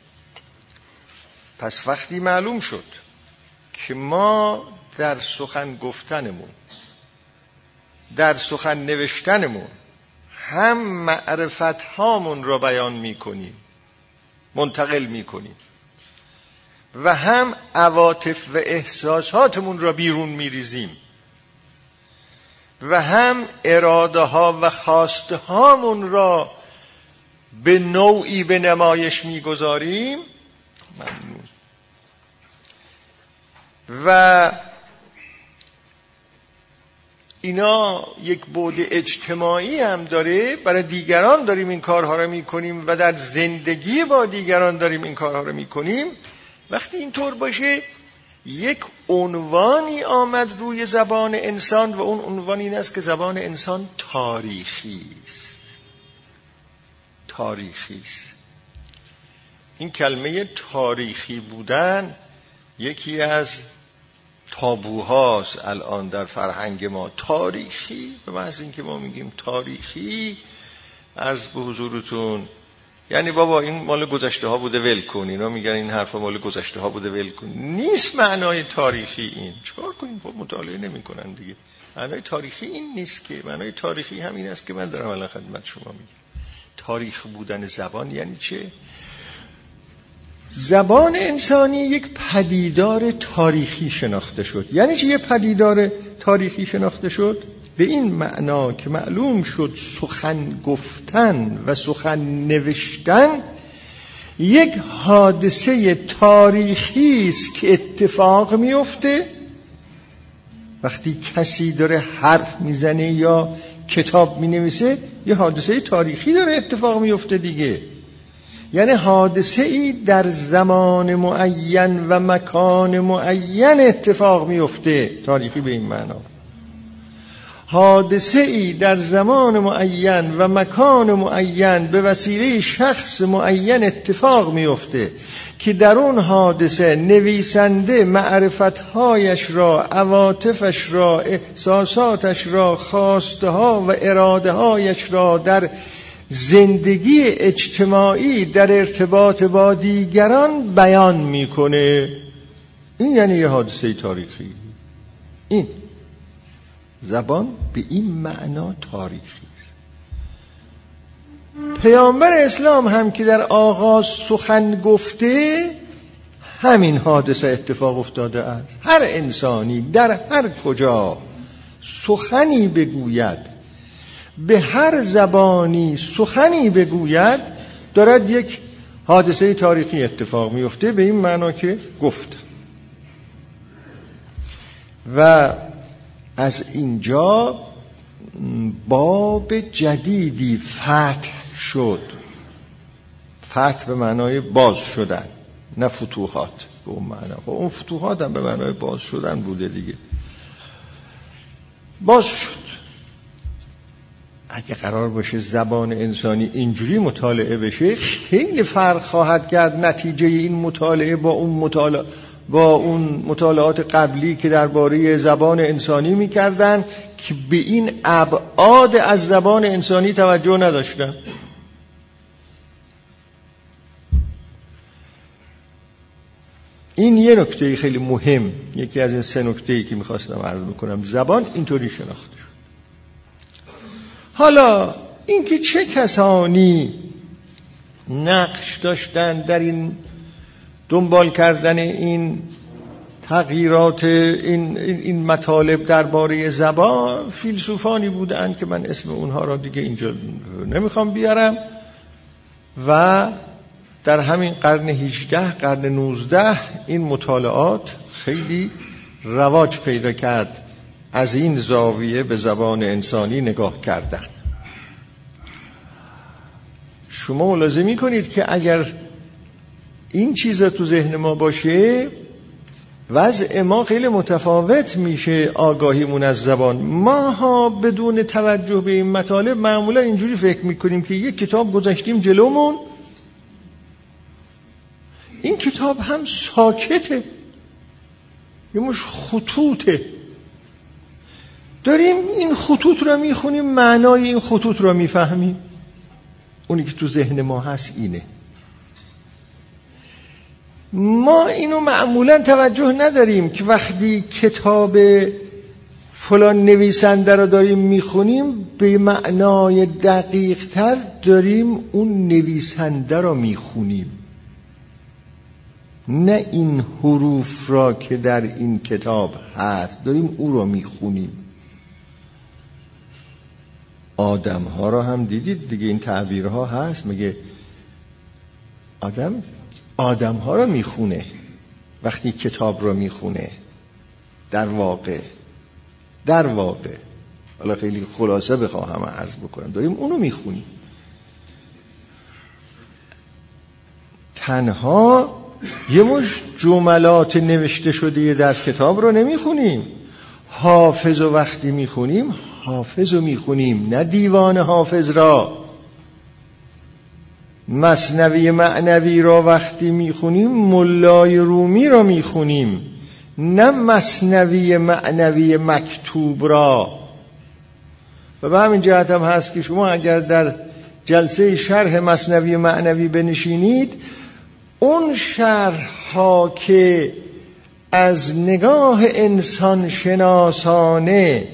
پس وقتی معلوم شد که ما در سخن گفتنمون در سخن نوشتنمون هم معرفت هامون را بیان می کنیم، منتقل می کنیم و هم عواطف و احساساتمون را بیرون می ریزیم و هم اراده ها و خواسته هامون را به نوعی به نمایش می گذاریم. ممنون. و اینا یک بعد اجتماعی هم داره، برای دیگران داریم این کارها رو میکنیم و در زندگی با دیگران داریم این کارها رو میکنیم. وقتی اینطور باشه یک عنوانی آمد روی زبان انسان و اون عنوان این است که زبان انسان تاریخی است. تاریخی است. این کلمه تاریخی بودن یکی از تابوهاست الان در فرهنگ ما. تاریخی به محض اینکه ما میگیم تاریخی، عرض به حضورتون یعنی بابا این مال گذشته ها بوده ول کن، اینا میگن این حرفا مال گذشته ها بوده ول کن. نیست معنای تاریخی این. چیکار کنیم؟ خب مطالعه نمیکنن دیگه. معنای تاریخی این نیست که. معنای تاریخی همین است که من دارم الان خدمت شما میگم. تاریخ بودن زبان یعنی چه؟ زبان انسانی یک پدیدار تاریخی شناخته شد. یعنی چه یک پدیدار تاریخی شناخته شد؟ به این معنا که معلوم شد سخن گفتن و سخن نوشتن یک حادثه تاریخی است که اتفاق میفته وقتی کسی داره حرف میزنه یا کتاب مینویسه. یه حادثه تاریخی داره اتفاق میفته دیگه. یعنی حادثه ای در زمان معین و مکان معین اتفاق میفته. تاریخی به این معنا حادثه ای در زمان معین و مکان معین به وسیله شخص معین اتفاق میفته که در اون حادثه نویسنده معرفتهایش را، عواطفش را، احساساتش را، خواسته ها و اراده هایش را در زندگی اجتماعی در ارتباط با دیگران بیان میکنه. این یعنی یه حادثه تاریخی. این زبان به این معنا تاریخی است. پیامبر اسلام هم که در آغاز سخن گفته همین حادثه اتفاق افتاده است. هر انسانی در هر کجا سخنی بگوید، به هر زبانی سخنی بگوید، دارد یک حادثه تاریخی اتفاق میفته به این معنا که گفت. و از اینجا باب جدیدی فتح شد. فتح به معنای باز شدن، نه فتوحات به اون معنا. خب اون فتوحات هم به معنای باز شدن بوده دیگه. باز شد. اگه قرار باشه زبان انسانی اینجوری مطالعه بشه خیلی فرق خواهد کرد نتیجه این مطالعه با اون مطالعه با اون مطالعات قبلی که درباره زبان انسانی می‌کردن که به این ابعاد از زبان انسانی توجه نداشتن. این یه نکته خیلی مهم، یکی از این سه نکته‌ای که می‌خواستم عرض بکنم. زبان اینطوری شناخته شد. حالا اینکه چه کسانی نقش داشتن در این دنبال کردن این تغییرات این این مطالب درباره زبان، فیلسوفانی بودن که من اسم اونها را دیگه اینجا نمیخوام بیارم و در همین قرن هجده قرن نوزده این مطالعات خیلی رواج پیدا کرد. از این زاویه به زبان انسانی نگاه کردن. شما ملاحظه می‌کنید که اگر این چیزا تو ذهن ما باشه وضع ما خیلی متفاوت میشه. آگاهیمون از زبان، ما ها بدون توجه به این مطالب معمولا اینجوری فکر میکنیم که یک کتاب گذاشتیم جلومون، این کتاب هم ساکته، یه مش خطوطه، داریم این خطوط رو میخونیم، معنای این خطوط رو میفهمیم. اونی که تو ذهن ما هست اینه. ما اینو معمولا توجه نداریم که وقتی کتاب فلان نویسنده رو داریم میخونیم به معنای دقیق تر داریم اون نویسنده رو میخونیم، نه این حروف را که در این کتاب هست داریم او رو میخونیم. آدم ها را هم دیدید دیگه، این تعبیرها هست، میگه آدم آدم ها را میخونه وقتی کتاب را میخونه. در واقع در واقع حالا خیلی خلاصه بخواهم عرض بکنم، داریم اونو میخونیم. تنها یه مش جملات نوشته شده در کتاب رو نمیخونیم. حافظ رو وقتی میخونیم حافظ رو میخونیم، نه دیوان حافظ را. مثنوی معنوی را وقتی میخونیم ملای رومی را میخونیم، نه مثنوی معنوی مکتوب را. و به همین جهت هم هست که شما اگر در جلسه شرح مثنوی معنوی بنشینید، اون شرح ها که از نگاه انسان شناسانه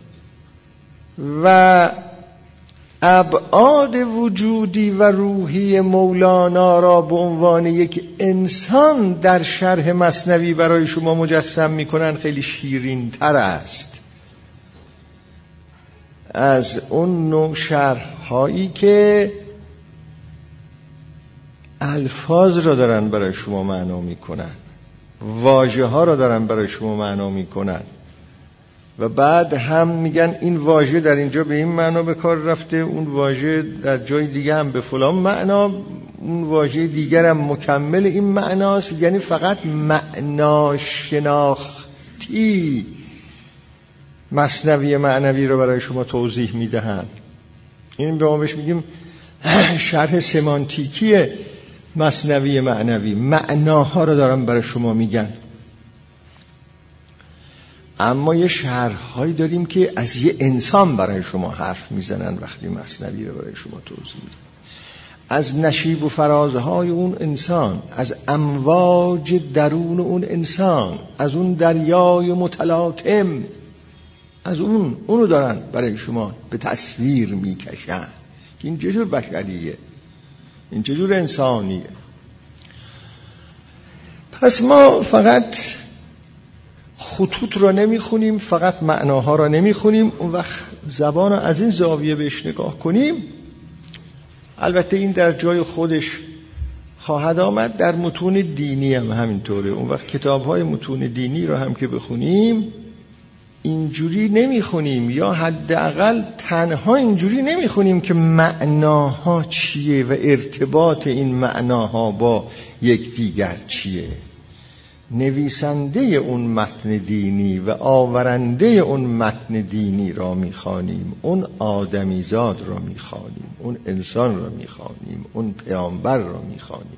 و ابعاد وجودی و روحی مولانا را به عنوان یک انسان در شرح مثنوی برای شما مجسم میکنن، خیلی شیرین تر است از اون نوع شرح هایی که الفاظ را دارن برای شما معنا میکنن، واژه ها را دارن برای شما معنا میکنن و بعد هم میگن این واژه در اینجا به این معنا به کار رفته، اون واژه در جای دیگه هم به فلان معنا، اون واژه دیگر هم مکمل این معناست. یعنی فقط معنا شناختی مثنوی معنوی رو برای شما توضیح میدهن. این به ما بهش میگیم شرح سمانتیکی مثنوی معنوی، معناها رو دارن برای شما میگن. اما یه شرح‌هایی داریم که از یه انسان برای شما حرف میزنن وقتی مثنوی رو برای شما توضیح میدن، از نشیب و فرازهای اون انسان، از امواج درون اون انسان، از اون دریای متلاطم، از اون اونو دارن برای شما به تصویر میکشن که این چجور بشریه، این چجور انسانیه. پس ما فقط خطوط را نمیخونیم، فقط معناها را نمیخونیم. اون وقت زبان را از این زاویه بهش نگاه کنیم، البته این در جای خودش خواهد آمد. در متون دینی هم همینطوره. اون وقت کتاب‌های متون دینی را هم که بخونیم اینجوری نمیخونیم، یا حداقل تنها اینجوری نمیخونیم که معناها چیه و ارتباط این معناها با یکدیگر چیه. نویسنده اون متن دینی و آورنده اون متن دینی را میخوانیم، اون آدمیزاد را میخوانیم، اون انسان را میخوانیم، اون پیامبر را میخوانیم.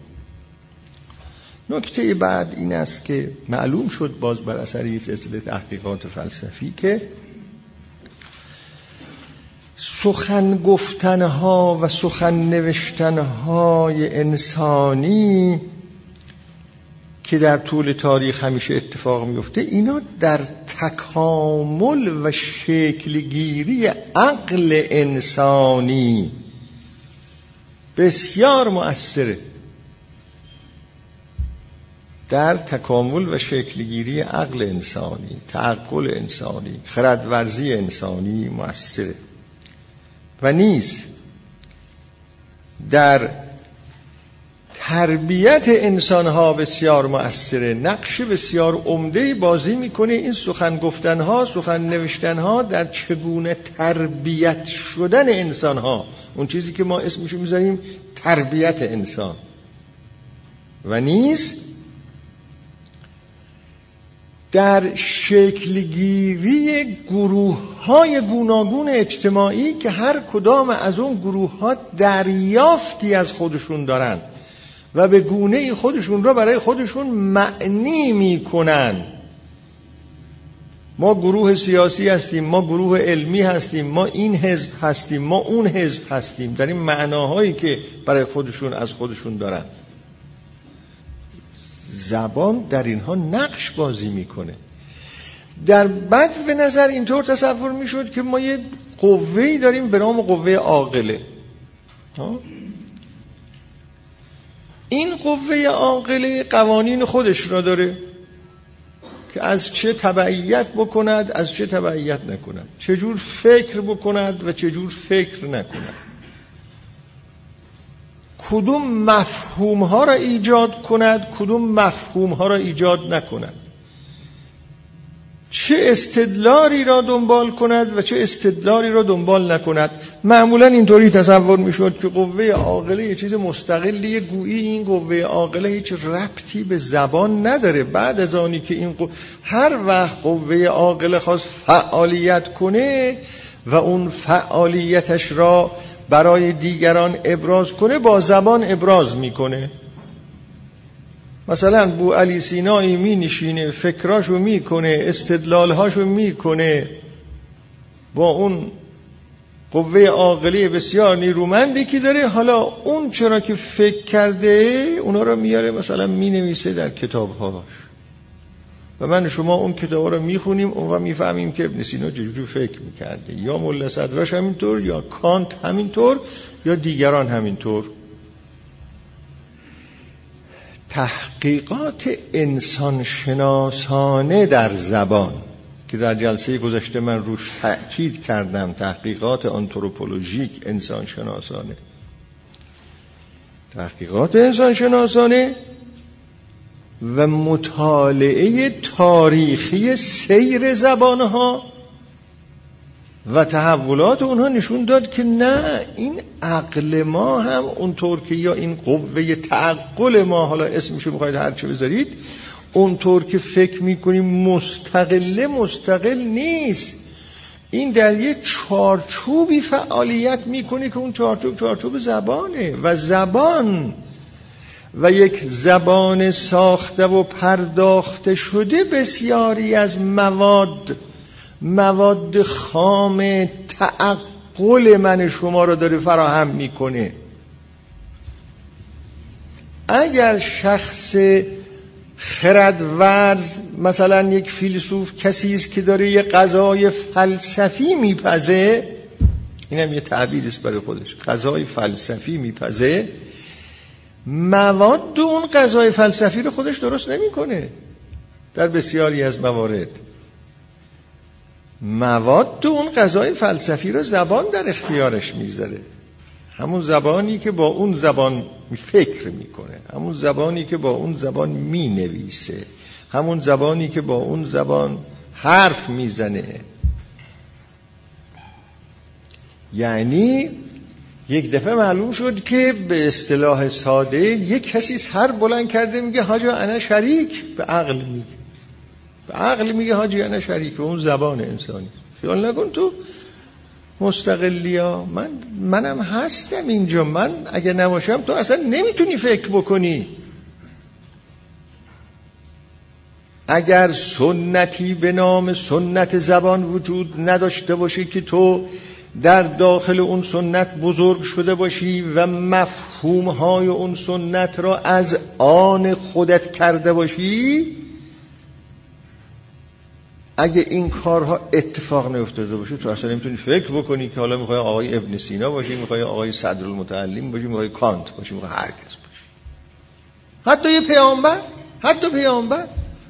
نکته بعد این است که معلوم شد باز بر اثر یک سلسله تحقیقات فلسفی که سخن گفتنها و سخن نوشتنهای انسانی که در طول تاریخ همیشه اتفاق میفته، اینا در تکامل و شکلگیری عقل انسانی بسیار مؤثره. در تکامل و شکلگیری عقل انسانی، تعقل انسانی، خردورزی انسانی مؤثره و نیز در تربیت انسانها بسیار مؤثره. نقش بسیار عمده‌ای بازی میکنه این سخن گفتنها، سخن نوشتنها در چگونه تربیت شدن انسانها، اون چیزی که ما اسمشو میذاریم تربیت انسان، و نیز در شکلگیری گروه‌های گوناگون اجتماعی که هر کدام از اون گروه‌ها دریافتی از خودشون دارن. و به گونه خودشون را برای خودشون معنی میکنن. ما گروه سیاسی هستیم، ما گروه علمی هستیم، ما این حزب هستیم، ما اون حزب هستیم، در این معناهایی که برای خودشون از خودشون دارن. زبان در اینها نقش بازی میکنه. در بعد به نظر اینطور تصور میشد که ما یه قوه‌ای داریم به نام قوه عاقله. این قوه عاقله قوانین خودش را داره که از چه تبعیت بکند، از چه تبعیت نکند، چجور فکر بکند و چجور فکر نکند، کدوم مفهوم ها را ایجاد کند، کدوم مفهوم ها را ایجاد نکند، چه استدلالی را دنبال کند و چه استدلالی را دنبال نکند. معمولا اینطوری تصور میشد که قوه عاقله یه چیز مستقلیه، گویی این قوه عاقله هیچ ربطی به زبان نداره. بعد از آنی که این قو... هر وقت قوه عاقله خواست فعالیت کنه و اون فعالیتش را برای دیگران ابراز کنه، با زبان ابراز میکنه. مثلا بو علی سینایی می نشینه، فکراشو می کنه، استدلالهاشو می کنه، با اون قوه عاقله بسیار نیرومندی که داره. حالا اون چرا که فکر کرده اونا رو میاره مثلا می نویسه در کتابهاش و من شما اون کتابها رو می خونیم، اون رو می فهمیم که ابن سینا چجوری فکر میکرده، یا ملا صدراش همینطور، یا کانت همینطور، یا دیگران همینطور. تحقیقات انسان شناسانه در زبان که در جلسه گذشته من روش تأکید کردم، تحقیقات آنتروپولوژیک انسان شناسانه، تحقیقات انسان شناسانه و مطالعه تاریخی سیر زبانها و تحولات اونها نشون داد که نه، این عقل ما هم اونطور که، یا این قوه تعقل ما، حالا اسمشو میخواید هر چه بذارید، اونطور که فکر میکنیم مستقله مستقل نیست. این در یه چارچوبی فعالیت میکنه که اون چارچوب چارچوب زبانه و زبان و یک زبان ساخته و پرداخته شده بسیاری از مواد مواد خام تعقل من شما رو داره فراهم میکنه. اگر شخص خردورز، مثلا یک فیلسوف، کسی است که داره یه غذای فلسفی میپزه، اینم یه تعبیر است برای خودش، غذای فلسفی میپزه، مواد اون غذای فلسفی رو خودش درست نمیکنه. در بسیاری از موارد مواد اون غذای فلسفی رو زبان در اختیارش میذاره. همون زبانی که با اون زبان فکر میکنه، همون زبانی که با اون زبان مینویسه، همون زبانی که با اون زبان حرف میزنه. یعنی یک دفعه معلوم شد که به اصطلاح ساده یک کسی سر بلند کرده میگه حاجی انا شریک، به عقل میگه، به عقل میگه حاجی انا شریک، به اون زبان انسانی. خیال نکن تو مستقلی ها، من منم هستم اینجا، من اگه نباشم تو اصلا نمیتونی فکر بکنی. اگر سنتی به نام سنت زبان وجود نداشته باشی که تو در داخل اون سنت بزرگ شده باشی و مفهومهای اون سنت را از آن خودت کرده باشی، اگه این کارها اتفاق نیفتاده باشه تو اصلا نمیتونی فکر بکنی که حالا میخوای آقای ابن سینا باشی، میخوای آقای صدرالمتعلم باشی، میخوای کانت باشی، میخوای هر کس باشی، حتی یه پیامبر، حتی پیامبر.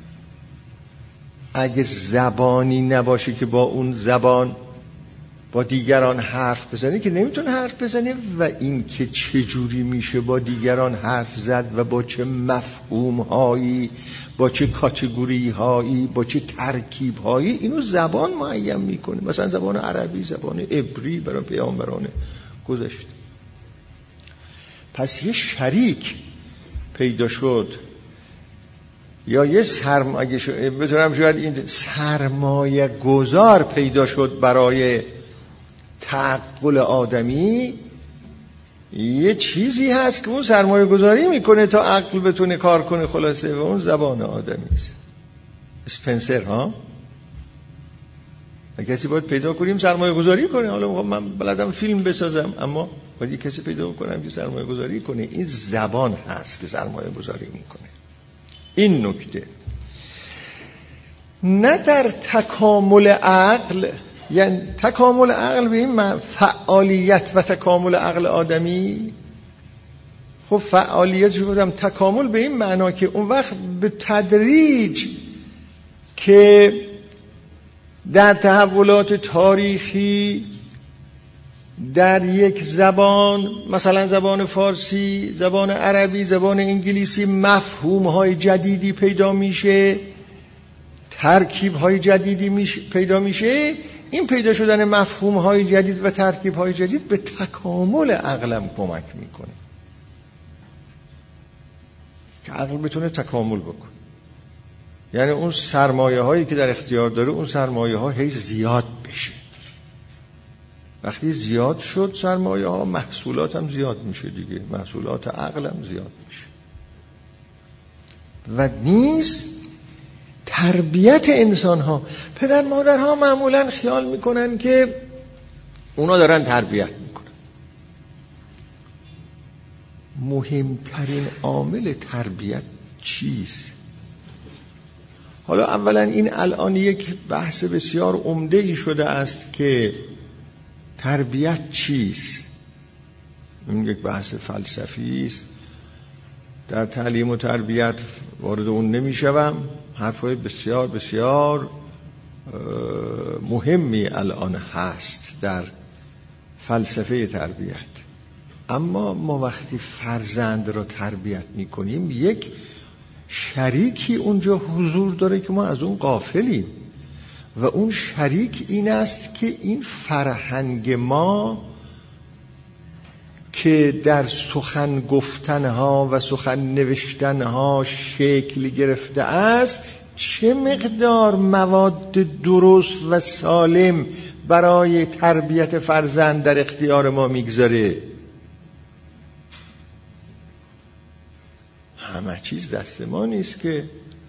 اگه زبانی نباشی که با اون زبان با دیگران حرف بزنی که نمیتونه حرف بزنی، و این که چجوری میشه با دیگران حرف زد و با چه مفهومهایی، با چه کاتگوری هایی، با چه ترکیب هایی، اینو زبان معین میکنه. مثلا زبان عربی، زبان عبری برای پیامبران گذشته. پس یه شریک پیدا شد، یا یه سرمایه شد، بتونم شاید این سرمایه گذار پیدا شد برای تعقل آدمی یه چیزی هست که اون سرمایه گذاری میکنه تا عقل بتونه کار کنه، خلاصه، و اون زبان آدمی است. اسپنسر ها کسی باید پیدا کنیم سرمایه گذاری کنه. حالا من بلدم فیلم بسازم، اما باید کسی پیدا کنم که سرمایه گذاری کنه. این زبان هست که سرمایه گذاری میکنه. این نکته نه در تکامل عقل، یعنی تکامل عقل به این فعالیت و تکامل عقل آدمی. خب فعالیت شو گفتم، تکامل به این معنا که اون وقت به تدریج که در تحولات تاریخی در یک زبان، مثلا زبان فارسی، زبان عربی، زبان انگلیسی، مفهوم‌های جدیدی پیدا میشه، ترکیب‌های جدیدی میشه پیدا میشه. این پیدا شدن مفهوم‌های جدید و ترکیب‌های جدید به تکامل عقلم کمک میکنه که عقل بتونه تکامل بکنه. یعنی اون سرمایه هایی که در اختیار داره، اون سرمایه ها هی زیاد بشه. وقتی زیاد شد سرمایه ها، محصولات هم زیاد میشه دیگه، محصولات عقل هم زیاد میشه. و نیز تربیت انسان ها، پدر مادرها معمولا خیال میکنن که اونا دارن تربیت میکنن. مهمترین عامل تربیت چیست؟ حالا اولا این الان یک بحث بسیار عمده‌ای شده است که تربیت چیست. این یک بحث فلسفی است. در تعلیم و تربیت وارد اون نمی‌شوم. حرفای بسیار بسیار مهمی الان هست در فلسفه تربیت. اما ما وقتی فرزند را تربیت می‌کنیم، یک شریکی اونجا حضور داره که ما از اون غافلیم، و اون شریک این است که این فرهنگ ما که در سخن گفتنها و سخن نوشتنها شکل گرفته است، چه مقدار مواد درست و سالم برای تربیت فرزند در اختیار ما میگذاره. همه چیز دست ما نیست که.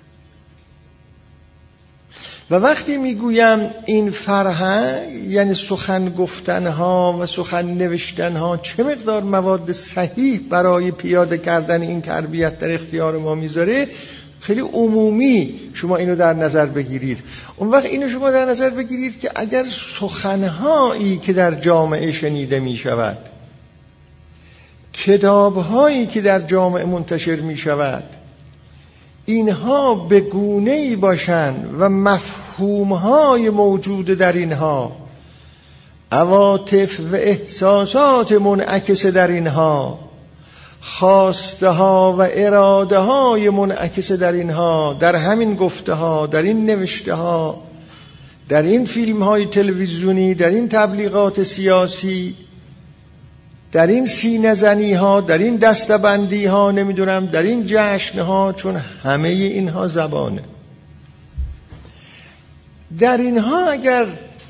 و وقتی میگویم این فرهنگ، یعنی سخن گفتنها و سخن نوشتنها چه مقدار مواد صحیح برای پیاده کردن این تربیت در اختیار ما میذاره، خیلی عمومی شما اینو در نظر بگیرید. اون وقت اینو شما در نظر بگیرید که اگر سخنهایی که در جامعه شنیده میشود، کتاب‌هایی که در جامعه منتشر می شود، اینها به گونه‌ای باشند و مفهوم‌های موجود در اینها، عواطف و احساسات منعکس در اینها، خواسته‌ها و اراده‌های منعکس در اینها، در همین گفته‌ها، در این نوشته‌ها، در این فیلم‌های تلویزیونی، در این تبلیغات سیاسی، در این سینه زنی ها، در این دستبندی ها، نمیدونم در این جشن ها، چون همه اینها زبانه. در اینها اگر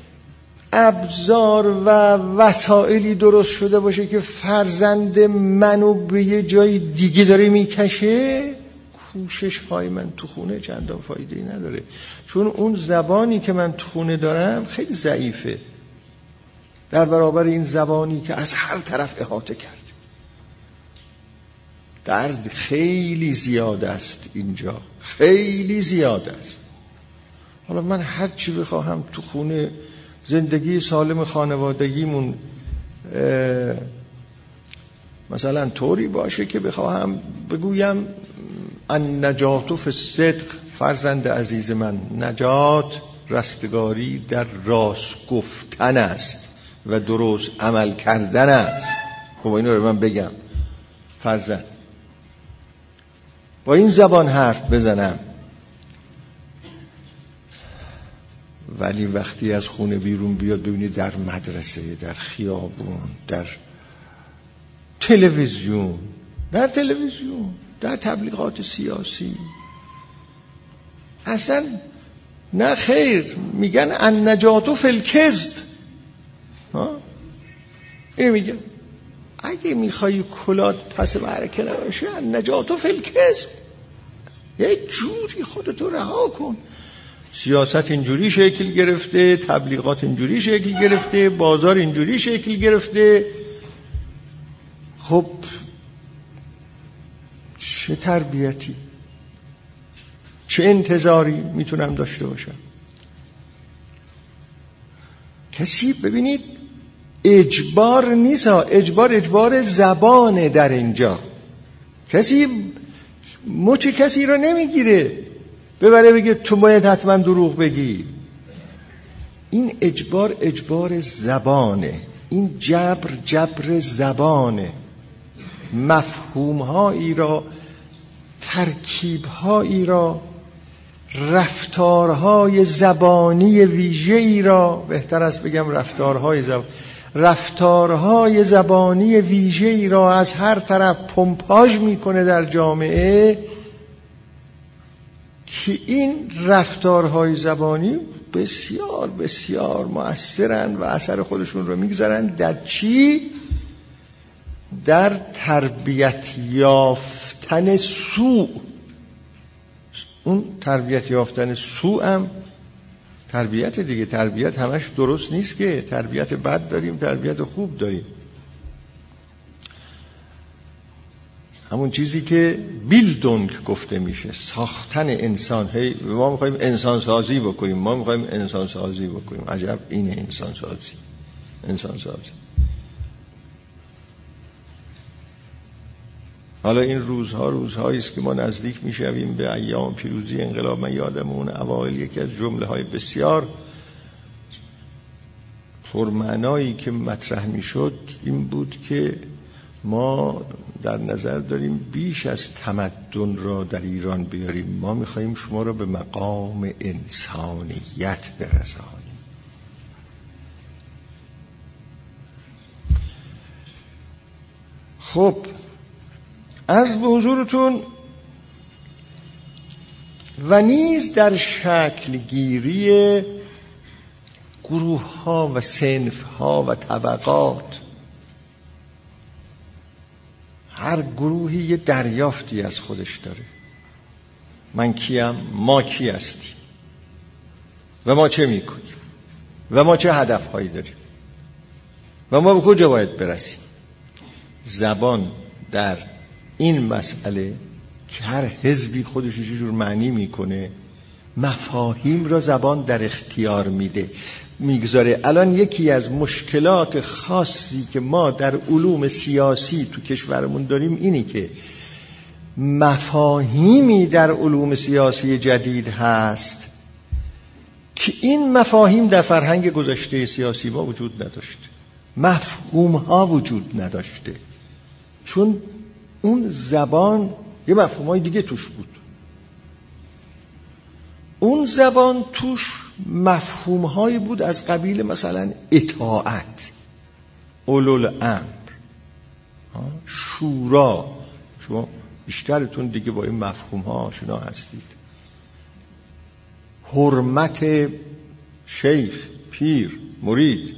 ابزار و وسائلی درست شده باشه که فرزند منو به یه جای دیگه داره میکشه، کوشش های من تو خونه چندان فایده‌ای نداره، چون اون زبانی که من تو خونه دارم خیلی ضعیفه در برابر این زبانی که از هر طرف احاطه کرد. درد خیلی زیاد است اینجا، خیلی زیاد است. حالا من هر چی بخواهم تو خونه، زندگی سالم خانوادگیمون مثلا طوری باشه که بخواهم بگویم النجات فی الصدق، فرزند عزیز من، نجات، رستگاری در راست گفتن است و درست عمل کردن است. خب اینو رو من بگم، فرزند با این زبان حرف بزنم، ولی وقتی از خونه بیرون بیاد ببینید در مدرسه، در خیابون، در تلویزیون، در تلویزیون در تبلیغات سیاسی، اصلا نه خیر، میگن النجات فی الکذب. ها اینو میگن اگه میخوای کلات پس معرکه نباشه نجاتو فی الکذب، یک جوری خودتو رها کن. سیاست اینجوری شکل گرفته، تبلیغات اینجوری شکل گرفته، بازار اینجوری شکل گرفته. خب چه تربیتی، چه انتظاری میتونم داشته باشم؟ کسی ببینید اجبار نیست، اجبار اجبار زبانه. در اینجا کسی مچ کسی رو نمیگیره ببره بگه تو باید حتما دروغ بگی. این اجبار اجبار زبانه، این جبر جبر زبانه. مفهوم‌هایی را، ترکیب‌هایی را، رفتارهای زبانی ویژه‌ای را، بهتر است بگم رفتارهای زبانی رفتارهای زبانی ویژه‌ای را از هر طرف پمپاژ میکنه در جامعه که این رفتارهای زبانی بسیار بسیار مؤثرن و اثر خودشون رو میگذارن در چی؟ در تربیت یافتن سوء. اون تربیت یافتن سوء هم تربیت دیگه. تربیت همش درست نیست که، تربیت بد داریم، تربیت خوب داریم. همون چیزی که بیلدونگ گفته میشه، ساختن انسان. هی ما میخوایم انسان سازی بکنیم، ما میخوایم انسان سازی بکنیم. عجب اینه انسان سازی. انسان سازی حالا این روزها روزهایی است که ما نزدیک میشویم به ایام پیروزی انقلاب. من یادم اون اوایل یکی از جمله های بسیار پرمعنایی که مطرح میشد این بود که ما در نظر داریم بیش از تمدن را در ایران بیاریم، ما میخواییم شما را به مقام انسانیت برسانیم. خب عرض به حضورتون و نیز در شکل گیری گروه ها و صنف ها و طبقات، هر گروهی یه دریافتی از خودش داره. من کیم؟ ما کی هستیم؟ و ما چه میکنیم؟ و ما چه هدفهایی داریم؟ و ما به کجا باید برسیم؟ زبان در این مسئله که هر حزبی خودش چه جور معنی میکنه، مفاهیم را زبان در اختیار میده، میگذاره. الان یکی از مشکلات خاصی که ما در علوم سیاسی تو کشورمون داریم اینی که مفاهیمی در علوم سیاسی جدید هست که این مفاهیم در فرهنگ گذشته سیاسی ما وجود نداشته، مفهوم ها وجود نداشته، چون اون زبان یه مفهومای دیگه توش بود. اون زبان توش مفهومهایی بود از قبیل مثلا اطاعت، اولوالامر، شورا. شما بیشترتون دیگه با این مفهومها آشنا هستید. حرمت شیخ، پیر، مرید،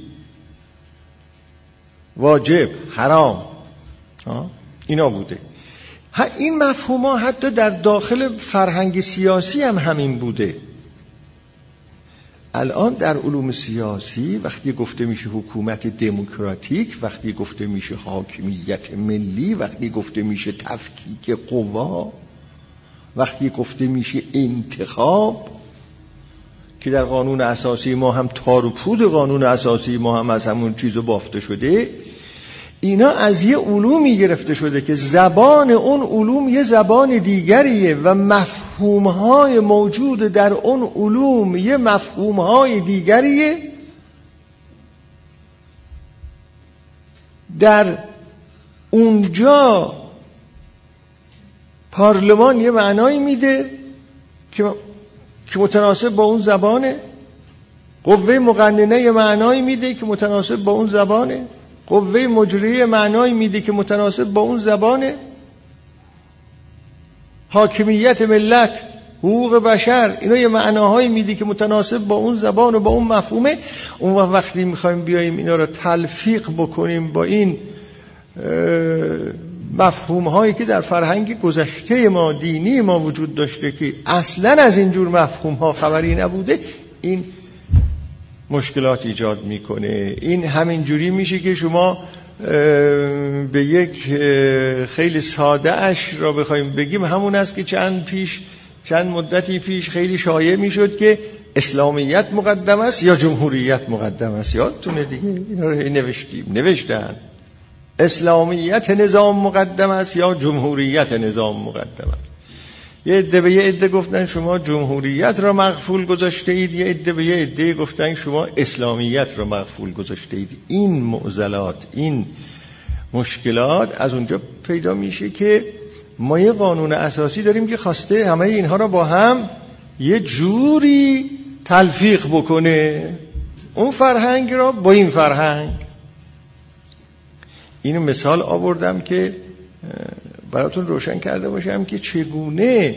واجب، حرام، اینا بوده. این مفهوم‌ها حتی در داخل فرهنگ سیاسی هم همین بوده. الان در علوم سیاسی وقتی گفته میشه حکومت دموکراتیک، وقتی گفته میشه حاکمیت ملی، وقتی گفته میشه تفکیک قوا، وقتی گفته میشه انتخاب، که در قانون اساسی ما هم تار و پود قانون اساسی ما هم از همون چیزو بافته شده، اینا از یه علومی گرفته شده که زبان اون علوم یه زبان دیگریه و مفهومهای موجود در اون علوم یه مفهومهای دیگریه. در اونجا پارلمان یه معنایی میده که که متناسب با اون زبانه، قوه مقننه یه معنایی میده که متناسب با اون زبانه، قوه مجریه معنایی میده که متناسب با اون زبانه، حاکمیت ملت، حقوق بشر، اینا یه معناهایی میده که متناسب با اون زبان و با اون مفهومه. اون وقتی میخوایم بیاییم اینا رو تلفیق بکنیم با این مفهوم هایی که در فرهنگ گذشته ما دینی ما وجود داشته که اصلا از اینجور مفهوم ها خبری نبوده، این مشکلات ایجاد میکنه. این همین جوری میشه که شما به یک خیلی ساده اش را بخوایم بگیم، همون است که چند پیش چند مدتی پیش خیلی شایع میشد که اسلامیت مقدم است یا جمهوریت مقدم است. یادتونه دیگه اینا رو نوشتیم نوشتن اسلامیت نظام مقدم است یا جمهوریت نظام مقدم است. یه عده به یه عده گفتن شما جمهوریت را مغفول گذاشته اید، یه عده به یه عده گفتن شما اسلامیت را مغفول گذاشته اید. این معضلات، این مشکلات از اونجا پیدا میشه که ما یه قانون اساسی داریم که خواسته همه اینها را با هم یه جوری تلفیق بکنه، اون فرهنگ را با این فرهنگ. اینو مثال آوردم که براتون روشن کرده باشم که چگونه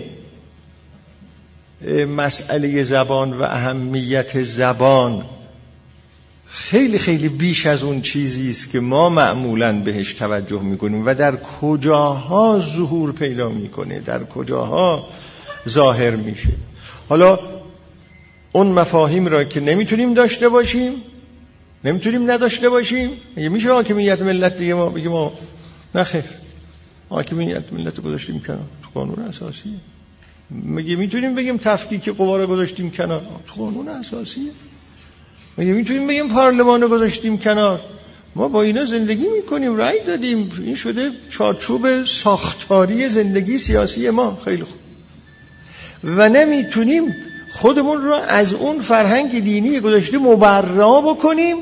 مسئله زبان و اهمیت زبان خیلی خیلی بیش از اون چیزی است که ما معمولاً بهش توجه میکنیم و در کجاها ظهور پیدا میکنه، در کجاها ظاهر میشه. حالا اون مفاهیم را که نمیتونیم داشته باشیم، نمیتونیم نداشته باشیم، میشه حاکمیت ملت دیگه ما بگیم ما نخیر حاکمیت ملت گذاشتیم کنار تو قانون اساسیه. مگه میتونیم بگیم تفکیک قوا رو گذاشتیم کنار تو قانون اساسیه؟ مگه میتونیم بگیم پارلمان رو گذاشتیم کنار؟ ما با اینا زندگی میکنیم، رأی دادیم، این شده چارچوب ساختاری زندگی سیاسی ما. خیلی خوب. و نمیتونیم خودمون رو از اون فرهنگ دینی گذاشته مبرا بکنیم.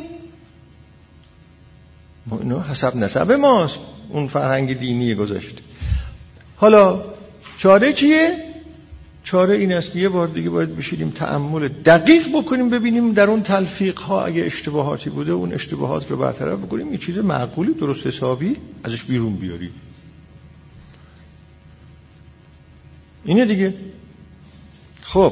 ما اینا حسب نسب ماست، اون فرهنگ دینی گذاشته. حالا چاره چیه؟ چاره این است که یه بار دیگه باید بشینیم تأمل دقیق بکنیم، ببینیم در اون تلفیق ها اگه اشتباهاتی بوده اون اشتباهات رو برطرف بکنیم، یه چیز معقولی درست حسابی ازش بیرون بیاریم. اینه دیگه. خب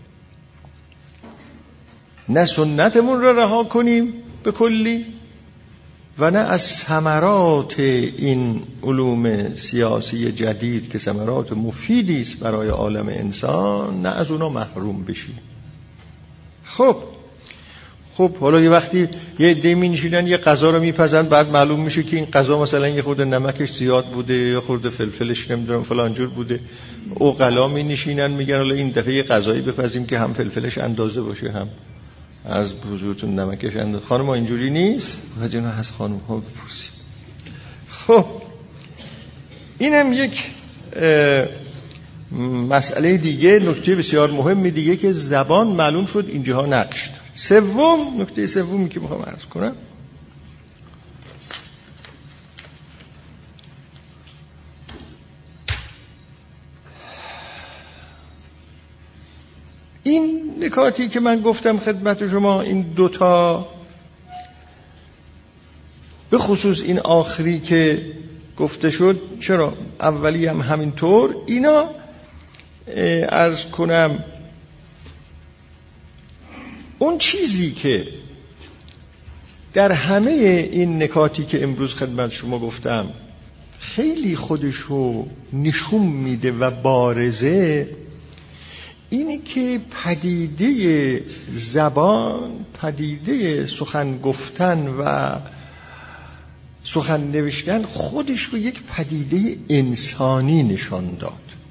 نه سنتمون رو رها کنیم به کلی و نه از ثمرات این علوم سیاسی جدید که ثمرات مفیدی است برای عالم انسان، نه از اونا محروم بشیم. خب خب حالا یه وقتی یه عده می نشینن یه غذا رو میپزن، بعد معلوم میشه که این غذا مثلا یه خورده نمکش زیاد بوده یا خورده فلفلش نمیدونم فلان جور بوده. عقلا می نشینن میگن حالا این دفعه یه غذایی بپزیم که هم فلفلش اندازه باشه هم از بزرگتون نمکش اندازه. خانم ها اینجوری نیست؟ باید اینا از خانم ها بپرسیم. خب اینم یک مسئله دیگه، نکته بسیار مهمی دیگه که زبان معلوم شد اینجاها نقش داره. سوم، نکته سومی که میخوام عرض کنم این نکاتی که من گفتم خدمت شما، این دوتا به خصوص این آخری که گفته شد، چرا اولی هم همینطور، اینا عرض کنم اون چیزی که در همه این نکاتی که امروز خدمت شما گفتم خیلی خودشو نشون میده و بارزه، اینی که پدیده زبان، پدیده سخن گفتن و سخن نوشتن خودش رو یک پدیده انسانی نشان داد،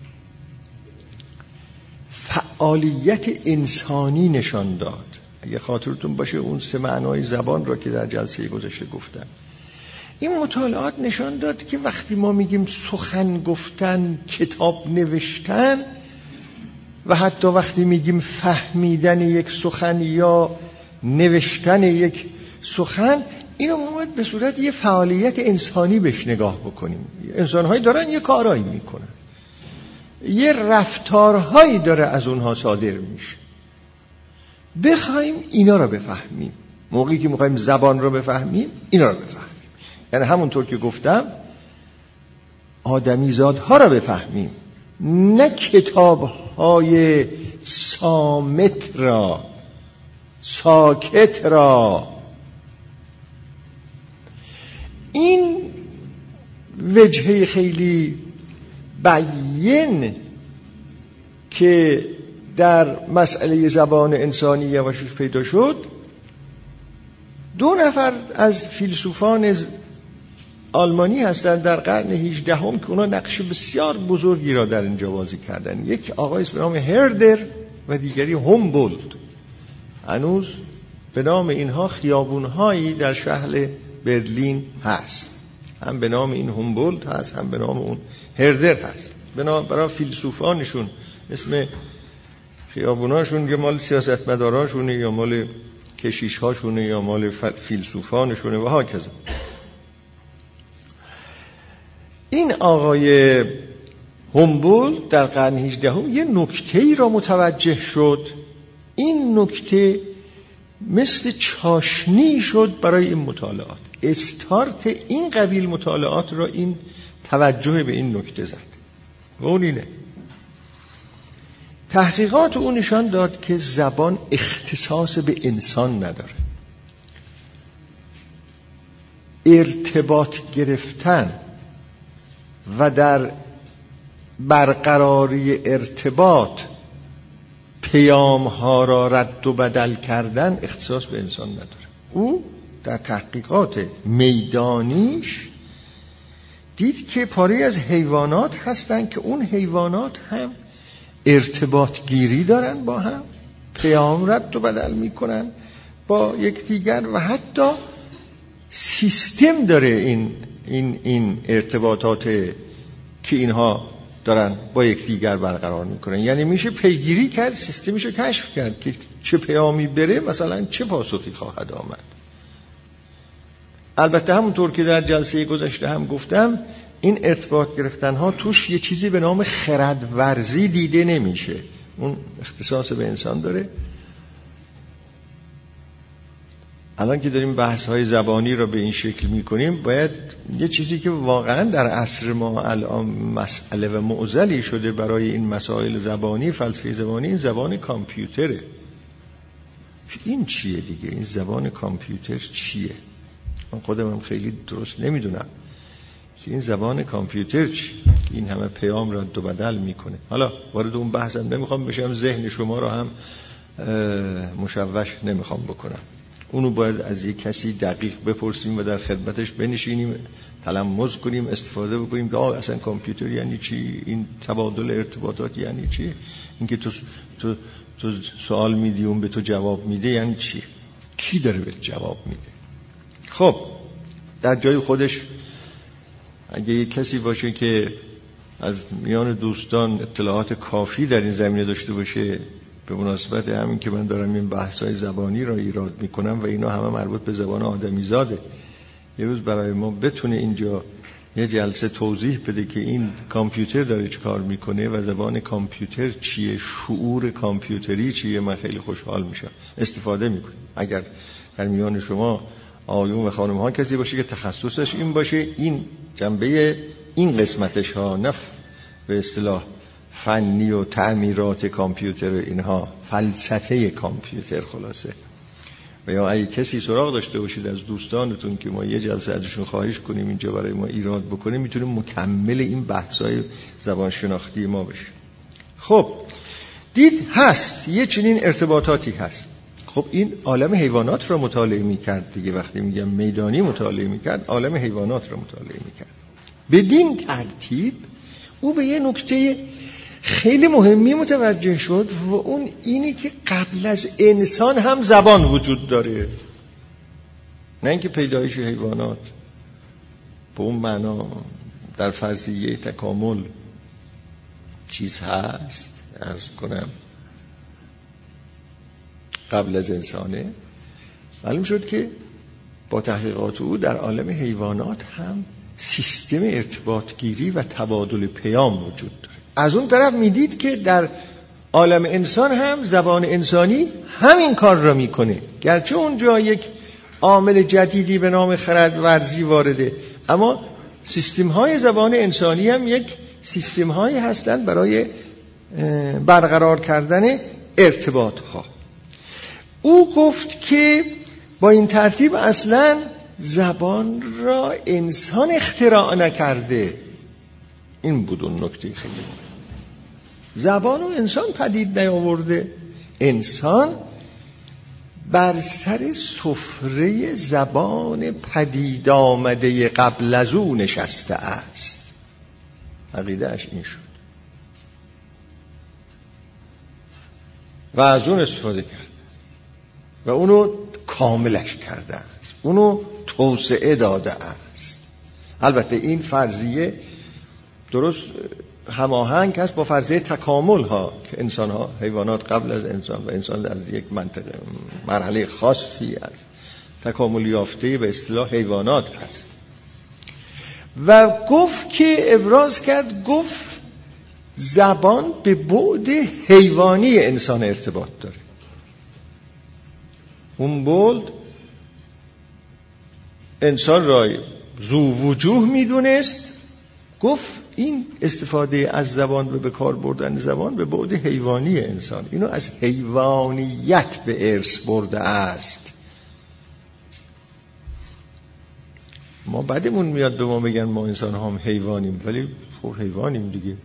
فعالیت انسانی نشان داد. اگه خاطرتون باشه اون سه معنای زبان را که در جلسه گذشته گفتم، این مطالعات نشان داد که وقتی ما میگیم سخن گفتن، کتاب نوشتن و حتی وقتی میگیم فهمیدن یک سخن یا نوشتن یک سخن، اینو ما باید به صورت یه فعالیت انسانی بهش نگاه بکنیم. انسان‌هایی دارن یه کارایی میکنن، یه رفتارهایی داره از اونها صادر میشه. بخوایم اینا رو بفهمیم، موقعی که میخوایم زبان رو بفهمیم اینا رو بفهمیم، یعنی همونطور که گفتم آدمیزادها رو بفهمیم، نه کتاب‌های صامت را، ساکت را. این وجهه خیلی بیان که در مسئله زبان انسانی یواشوش پیدا شد، دو نفر از فیلسوفان آلمانی هستند در قرن هجدهم که اونا نقش بسیار بزرگی را در اینجا بازی کردن. یک آقای به نام هردر و دیگری هومبولت. هنوز به نام اینها خیابونهایی در شهر برلین هست، هم به نام این هومبولت هست هم به نام اون هردر هست. برای فیلسوفانشون اسم خیابوناشون یا مال سیاستمداراشونه یا مال کشیشهاشونه یا مال فیلسوفانشونه و هاکذا. این آقای هومبولت در قرن هجدهم یه نکته‌ای را متوجه شد. این نکته مثل چاشنی شد برای این مطالعات. استارت این قبیل مطالعات را این توجه به این نکته زد و اون اینه: تحقیقات اون نشان داد که زبان اختصاص به انسان نداره. ارتباط گرفتن و در برقراری ارتباط پیام ها را رد و بدل کردن اختصاص به انسان نداره. او در تحقیقات میدانیش دید که پاره از حیوانات هستن که اون حیوانات هم ارتباط گیری دارن با هم، پیام رد و بدل میکنن با یکدیگر و حتی سیستم داره این این این ارتباطات که اینها دارن با یکدیگر برقرار میکنن. یعنی میشه پیگیری کرد، سیستمشو کشف کرد که چه پیامی بره مثلا چه پاسخی خواهد آمد. البته همونطور که در جلسه گذشته هم گفتم، این ارتباط گرفتن ها توش یه چیزی به نام خردورزی دیده نمیشه. اون اختصاص به انسان داره. الان که داریم بحث های زبانی را به این شکل میکنیم، باید یه چیزی که واقعا در عصر ما الان مسئله و معضلی شده برای این مسائل زبانی، فلسفه زبانی، این زبان کامپیوتره. این چیه دیگه؟ این زبان کامپیوتر چیه؟ من خودم هم خیلی درست نمیدونم که این زبان کامپیوتر چی؟ این همه پیام را دو بدل میکنه. حالا وارد اون بحثم نمیخوام بشم، ذهن شما رو هم مشوش نمیخوام بکنم. اونو باید از یک کسی دقیق بپرسیم و در خدمتش بنشینیم، تلمذ کنیم، استفاده بکنیم که آه اصلا کامپیوتر یعنی چی، این تبادل ارتباطات یعنی چی، اینکه تو تو تو سوال میدی اون به تو جواب میده یعنی چی، کی داره به جواب میده. خب در جای خودش اگه یک کسی باشه که از میان دوستان اطلاعات کافی در این زمینه داشته باشه، به مناسبت همین که من دارم این بحث‌های زبانی را ایراد میکنم و اینا همه مربوط به زبان آدمیزاده، یه روز برای ما بتونه اینجا یه جلسه توضیح بده که این کامپیوتر داره چه کار میکنه و زبان کامپیوتر چیه، شعور کامپیوتری چیه، من خیلی خوشحال میشم. استفاده میکنم. اگر در میان شما آقایون و خانم ها کسی باشه که تخصصش این باشه، این جنبه این قسمتش ها، نه به اصطلاح فنی و تعمیرات کامپیوتر و اینها، فلسفه کامپیوتر خلاصه. و یا اگه کسی سراغ داشته باشید از دوستانتون که ما یه جلسه ازشون خواهش کنیم اینجا برای ما ایراد بکنیم، میتونیم مکمل این بحث‌های زبان شناختی ما بشه. خب دید هست یه چنین ارتباطاتی هست. خب این عالم حیوانات رو مطالعه می‌کرد دیگه. وقتی میگم میدانی مطالعه می‌کرد، عالم حیوانات رو مطالعه می‌کرد. بدین ترتیب او به یه نکته خیلی مهمی متوجه شد و اون اینی که قبل از انسان هم زبان وجود داره. نه اینکه پیدایش حیوانات به اون معنا در فرضیه تکامل چیز هست، عرض کنم قبل از انسانه. معلوم شد که با تحقیقات او در عالم حیوانات هم سیستم ارتباط گیری و تبادل پیام وجود داره. از اون طرف میدید که در عالم انسان هم زبان انسانی همین کار را میکنه، گرچه اونجا یک عامل جدیدی به نام خردورزی وارده، اما سیستم های زبان انسانی هم یک سیستم هایی هستند برای برقرار کردن ارتباط ها. او گفت که با این ترتیب اصلا زبان را انسان اختراع نکرده. این بود اون نکته خیلی مهم. زبان و انسان پدید نیاورده، انسان بر سر سفره زبان پدید آمده قبل از او نشسته است. عقیده اش این شد و از اون استفاده کرده و اونو کاملش کرده است، اونو توسعه داده است. البته این فرضیه درست هماهنگ است با فرضیه تکامل ها که انسان ها، حیوانات قبل از انسان و انسان از یک منطقه مرحله خاصی از تکامل یافته به اصطلاح حیوانات هست. و گفت که ابراز کرد، گفت زبان به بعد حیوانی انسان ارتباط داره. اون بعد انسان را ذو وجوه میدونست، گفت این استفاده از زبان و به کار بردن زبان به بعد حیوانی انسان، اینو از حیوانیت به ارث برده است. ما بعدمون میاد به ما بگن ما انسان هم حیوانیم، ولی خب حیوانیم دیگه.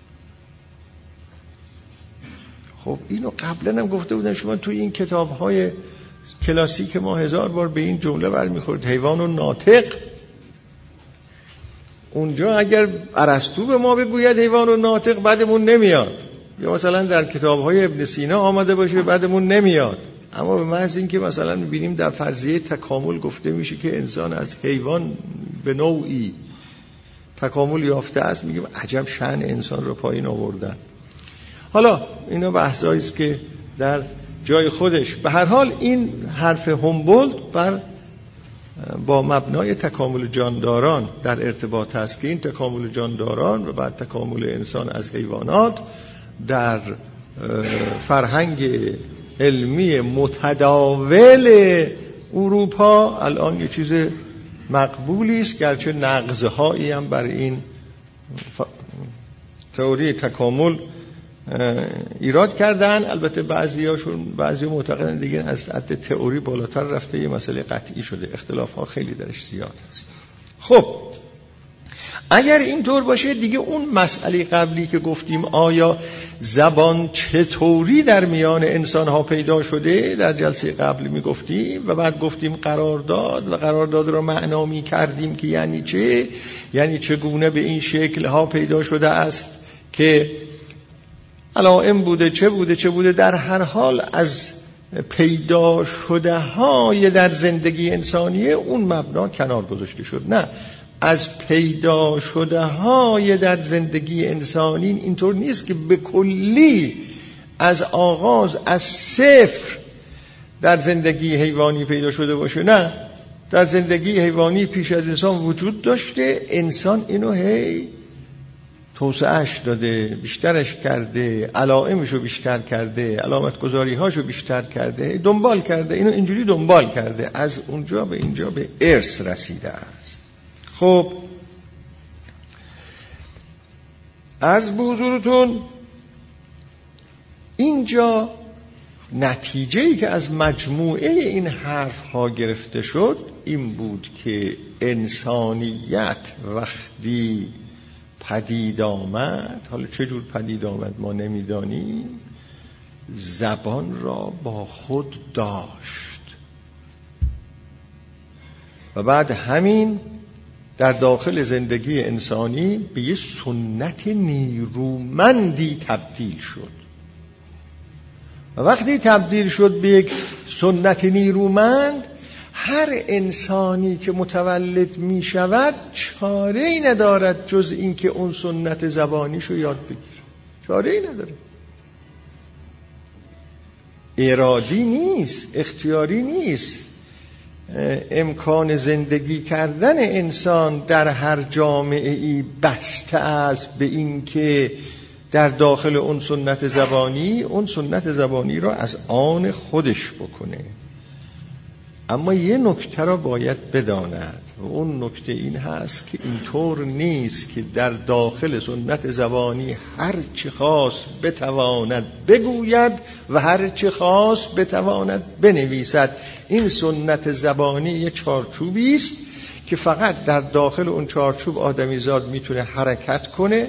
خب اینو قبلا هم گفته بودن شما توی این کتاب‌های کلاسیک ما هزار بار به این جمله برمیخورد، حیوان و ناطق. اونجا اگر ارسطو به ما بگوید حیوان و ناطق بعدمون نمیاد، یا مثلا در کتاب‌های ابن سینا آمده باشه بعدمون نمیاد. اما به محض اینکه مثلا می‌بینیم در فرضیه تکامل گفته میشه که انسان از حیوان به نوعی تکامل یافته است، میگیم عجب شأن انسان رو پایین آوردن. حالا اینا بحثایی است که در جای خودش. به هر حال این حرف هومبولت بر با مبنای تکامل جانداران در ارتباط هست که این تکامل جانداران و بعد تکامل انسان از حیوانات در فرهنگ علمی متداول اروپا الان یه چیز مقبولی است، گرچه نقض‌هایی هم بر این تئوری تکامل ایراد کردن. البته بعضیاشون بعضی معتقدن دیگه از حد تئوری بالاتر رفته، یه مسئله قطعی شده، اختلاف‌ها خیلی درش زیاد هست. خب اگر اینطور باشه دیگه اون مسئله قبلی که گفتیم آیا زبان چطوری در میان انسان‌ها پیدا شده در جلسه قبل میگفتیم و بعد گفتیم قرارداد و قرارداد رو معنا می کردیم که یعنی چه، یعنی چگونه به این شکل ها پیدا شده است که علائم بوده، چه بوده چه بوده. در هر حال از پیدا شده های در زندگی انسانیه اون مبنا کنار گذاشته شد. نه، از پیدا شده های در زندگی انسانی اینطور نیست که به کلی از آغاز از صفر در زندگی حیوانی پیدا شده باشه. نه، در زندگی حیوانی پیش از انسان وجود داشته، انسان اینو هی توسعهش داده، بیشترش کرده، علائمشو بیشتر کرده، علامت گذاری‌هاشو بیشتر کرده، دنبال کرده، اینو اینجوری دنبال کرده، از اونجا به اینجا به ارث رسیده است. خب عرض به حضورتون اینجا نتیجه‌ای که از مجموعه این حرف‌ها گرفته شد این بود که انسانیت وقتی پدید آمد، حالا چه جور پدید آمد ما نمیدانیم، زبان را با خود داشت و بعد همین در داخل زندگی انسانی به یه سنت نیرومندی تبدیل شد و وقتی تبدیل شد به یک سنت نیرومند، هر انسانی که متولد می شود چاره‌ای ندارد جز این که اون سنت زبانیشو یاد بگیره. چاره‌ای نداره، ارادی نیست، اختیاری نیست. امکان زندگی کردن انسان در هر جامعه‌ای بسته است به این که در داخل اون سنت زبانی اون سنت زبانی را از آن خودش بکنه. اما یه نکته را باید بداند و اون نکته این هست که اینطور نیست که در داخل سنت زبانی هر چی خواست بتواند بگوید و هر چی خواست بتواند بنویسد. این سنت زبانی یه چارچوبی است که فقط در داخل اون چارچوب آدمیزاد میتونه حرکت کنه،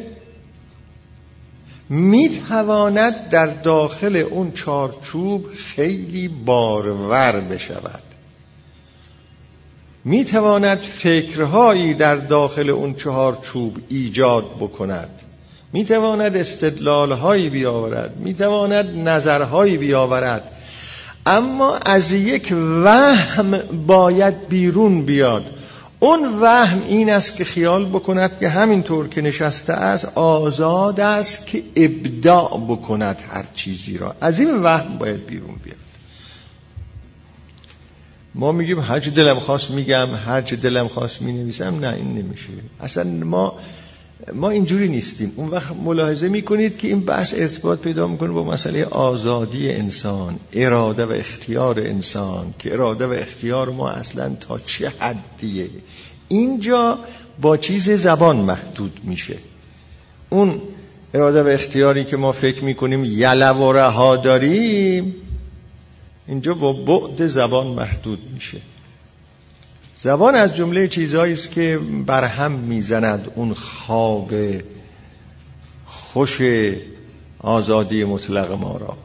میتواند در داخل اون چارچوب خیلی بارور بشود، میتواند فکرهایی در داخل اون چارچوب ایجاد بکند، میتواند استدلالهایی بیاورد، میتواند نظرهایی بیاورد، اما از یک وهم باید بیرون بیاد. اون وهم این است که خیال بکند که همینطور که نشسته است آزاد است که ابداع بکند هر چیزی را. از این وهم باید بیرون بیاد. ما میگیم هر چه دلم خواست میگم، هر چه دلم خواست مینویسم. نه، این نمیشه. اصلا ما ما اینجوری نیستیم. اون وقت ملاحظه میکنید که این بحث ارتباط پیدا میکنه با مسئله آزادی انسان، اراده و اختیار انسان، که اراده و اختیار ما اصلا تا چه حدیه. اینجا با چیز زبان محدود میشه. اون اراده و اختیاری که ما فکر میکنیم یله و رها داریم، اینجا با بعد زبان محدود میشه. زبان از جمله چیزهایی است که برهم میزند اون خواب خوش آزادی مطلق ما را،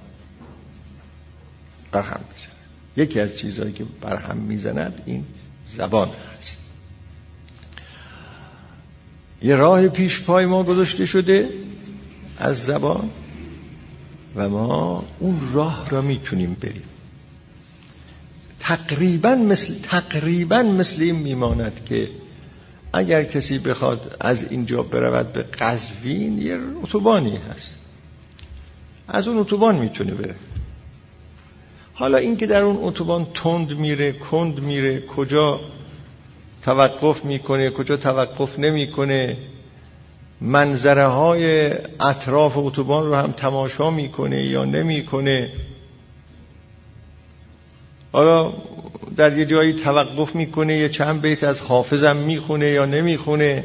برهم میزند. یکی از چیزهایی که برهم میزند این زبان هست. یه راه پیش پای ما گذاشته شده از زبان و ما اون راه را میتونیم بریم. تقریبا مثل تقریبا مثل این میماند که اگر کسی بخواد از اینجا برود به قزوین، یه اتوبانی هست، از اون اتوبان میتونه بره. حالا این که در اون اتوبان تند میره، کند میره، کجا توقف میکنه، کجا توقف نمیکنه، منظره های اطراف اتوبان رو هم تماشا میکنه یا نمیکنه، حالا در یه جایی توقف میکنه، یه چند بیت از حافظم میخونه یا نمیخونه،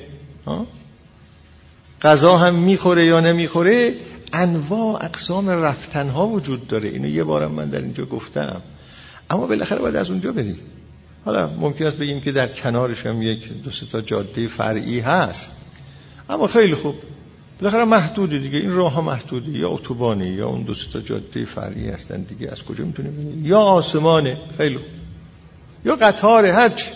غذا هم میخوره یا نمیخوره. انواع اقسام رفتنها وجود داره. اینو یه بارم من در اینجا گفتم. اما بالاخره باید از اونجا بریم. حالا ممکن است بگیم که در کنارش هم یک دو سه تا جاده فرعی هست، اما خیلی خوب، بالاخره محدوده دیگه. این راه ها محدوده، یا اتوبانه یا اون دو سه تا جاده فرعی هستن دیگه. از کجا میتونه ببینیم؟ یا آسمانه، خیلی خوب، یا قطاره، هرچی.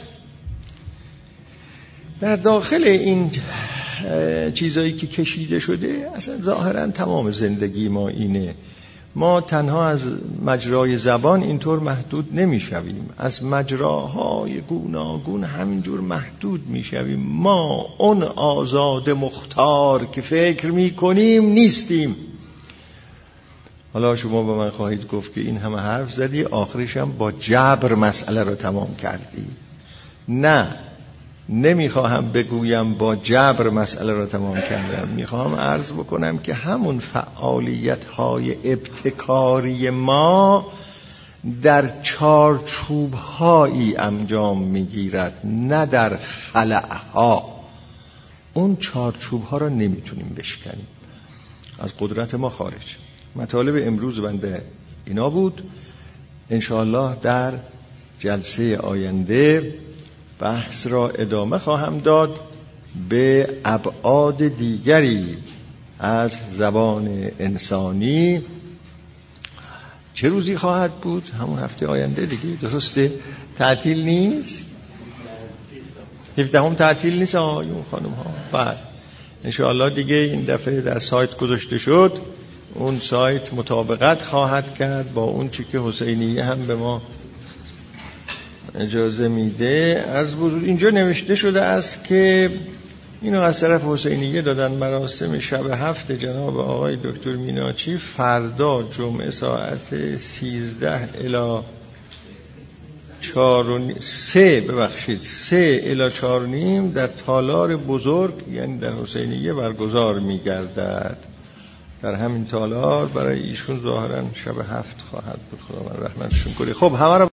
در داخل این چیزایی که کشیده شده اصلا ظاهرا تمام زندگی ما اینه. ما تنها از مجرای زبان اینطور محدود نمیشویم، از مجراهای گوناگون همینجور محدود میشویم. ما اون آزاد مختار که فکر میکنیم نیستیم. حالا شما با من خواهید گفت که این همه حرف زدی، آخرش هم با جبر مسئله رو تمام کردی. نه، نمیخواهم بگویم با جبر مسئله را تمام کردم. میخواهم عرض بکنم که همون فعالیت های ابتکاری ما در چارچوب هایی انجام میگیرد، نه در خلأ ها. اون چارچوب ها را نمیتونیم بشکنیم، از قدرت ما خارج. مطالب امروز بنده اینا بود. انشاءالله در جلسه آینده بحث را ادامه خواهم داد به ابعاد دیگری از زبان انسانی. چه روزی خواهد بود؟ همون هفته آینده دیگه، درسته؟ تعطیل نیست؟ هفدهم تعطیل نیست آقایون خانم ها؟ بعد انشاءالله دیگه این دفعه در سایت گذاشته شد. اون سایت مطابقت خواهد کرد با اون چی که حسینیه هم به ما اجازه میده. عرض بزرگ اینجا نوشته شده است که اینو از طرف حسینیه دادن. مراسم شب هفت جناب آقای دکتر میناچی فردا جمعه ساعت سیزده الی چار و سه ببخشید سه الی چار و نیم در تالار بزرگ، یعنی در حسینیه برگزار میگردد. در همین تالار برای ایشون ظاهرا شب هفت خواهد بود. خدا من رحمتشون کنه. خب همه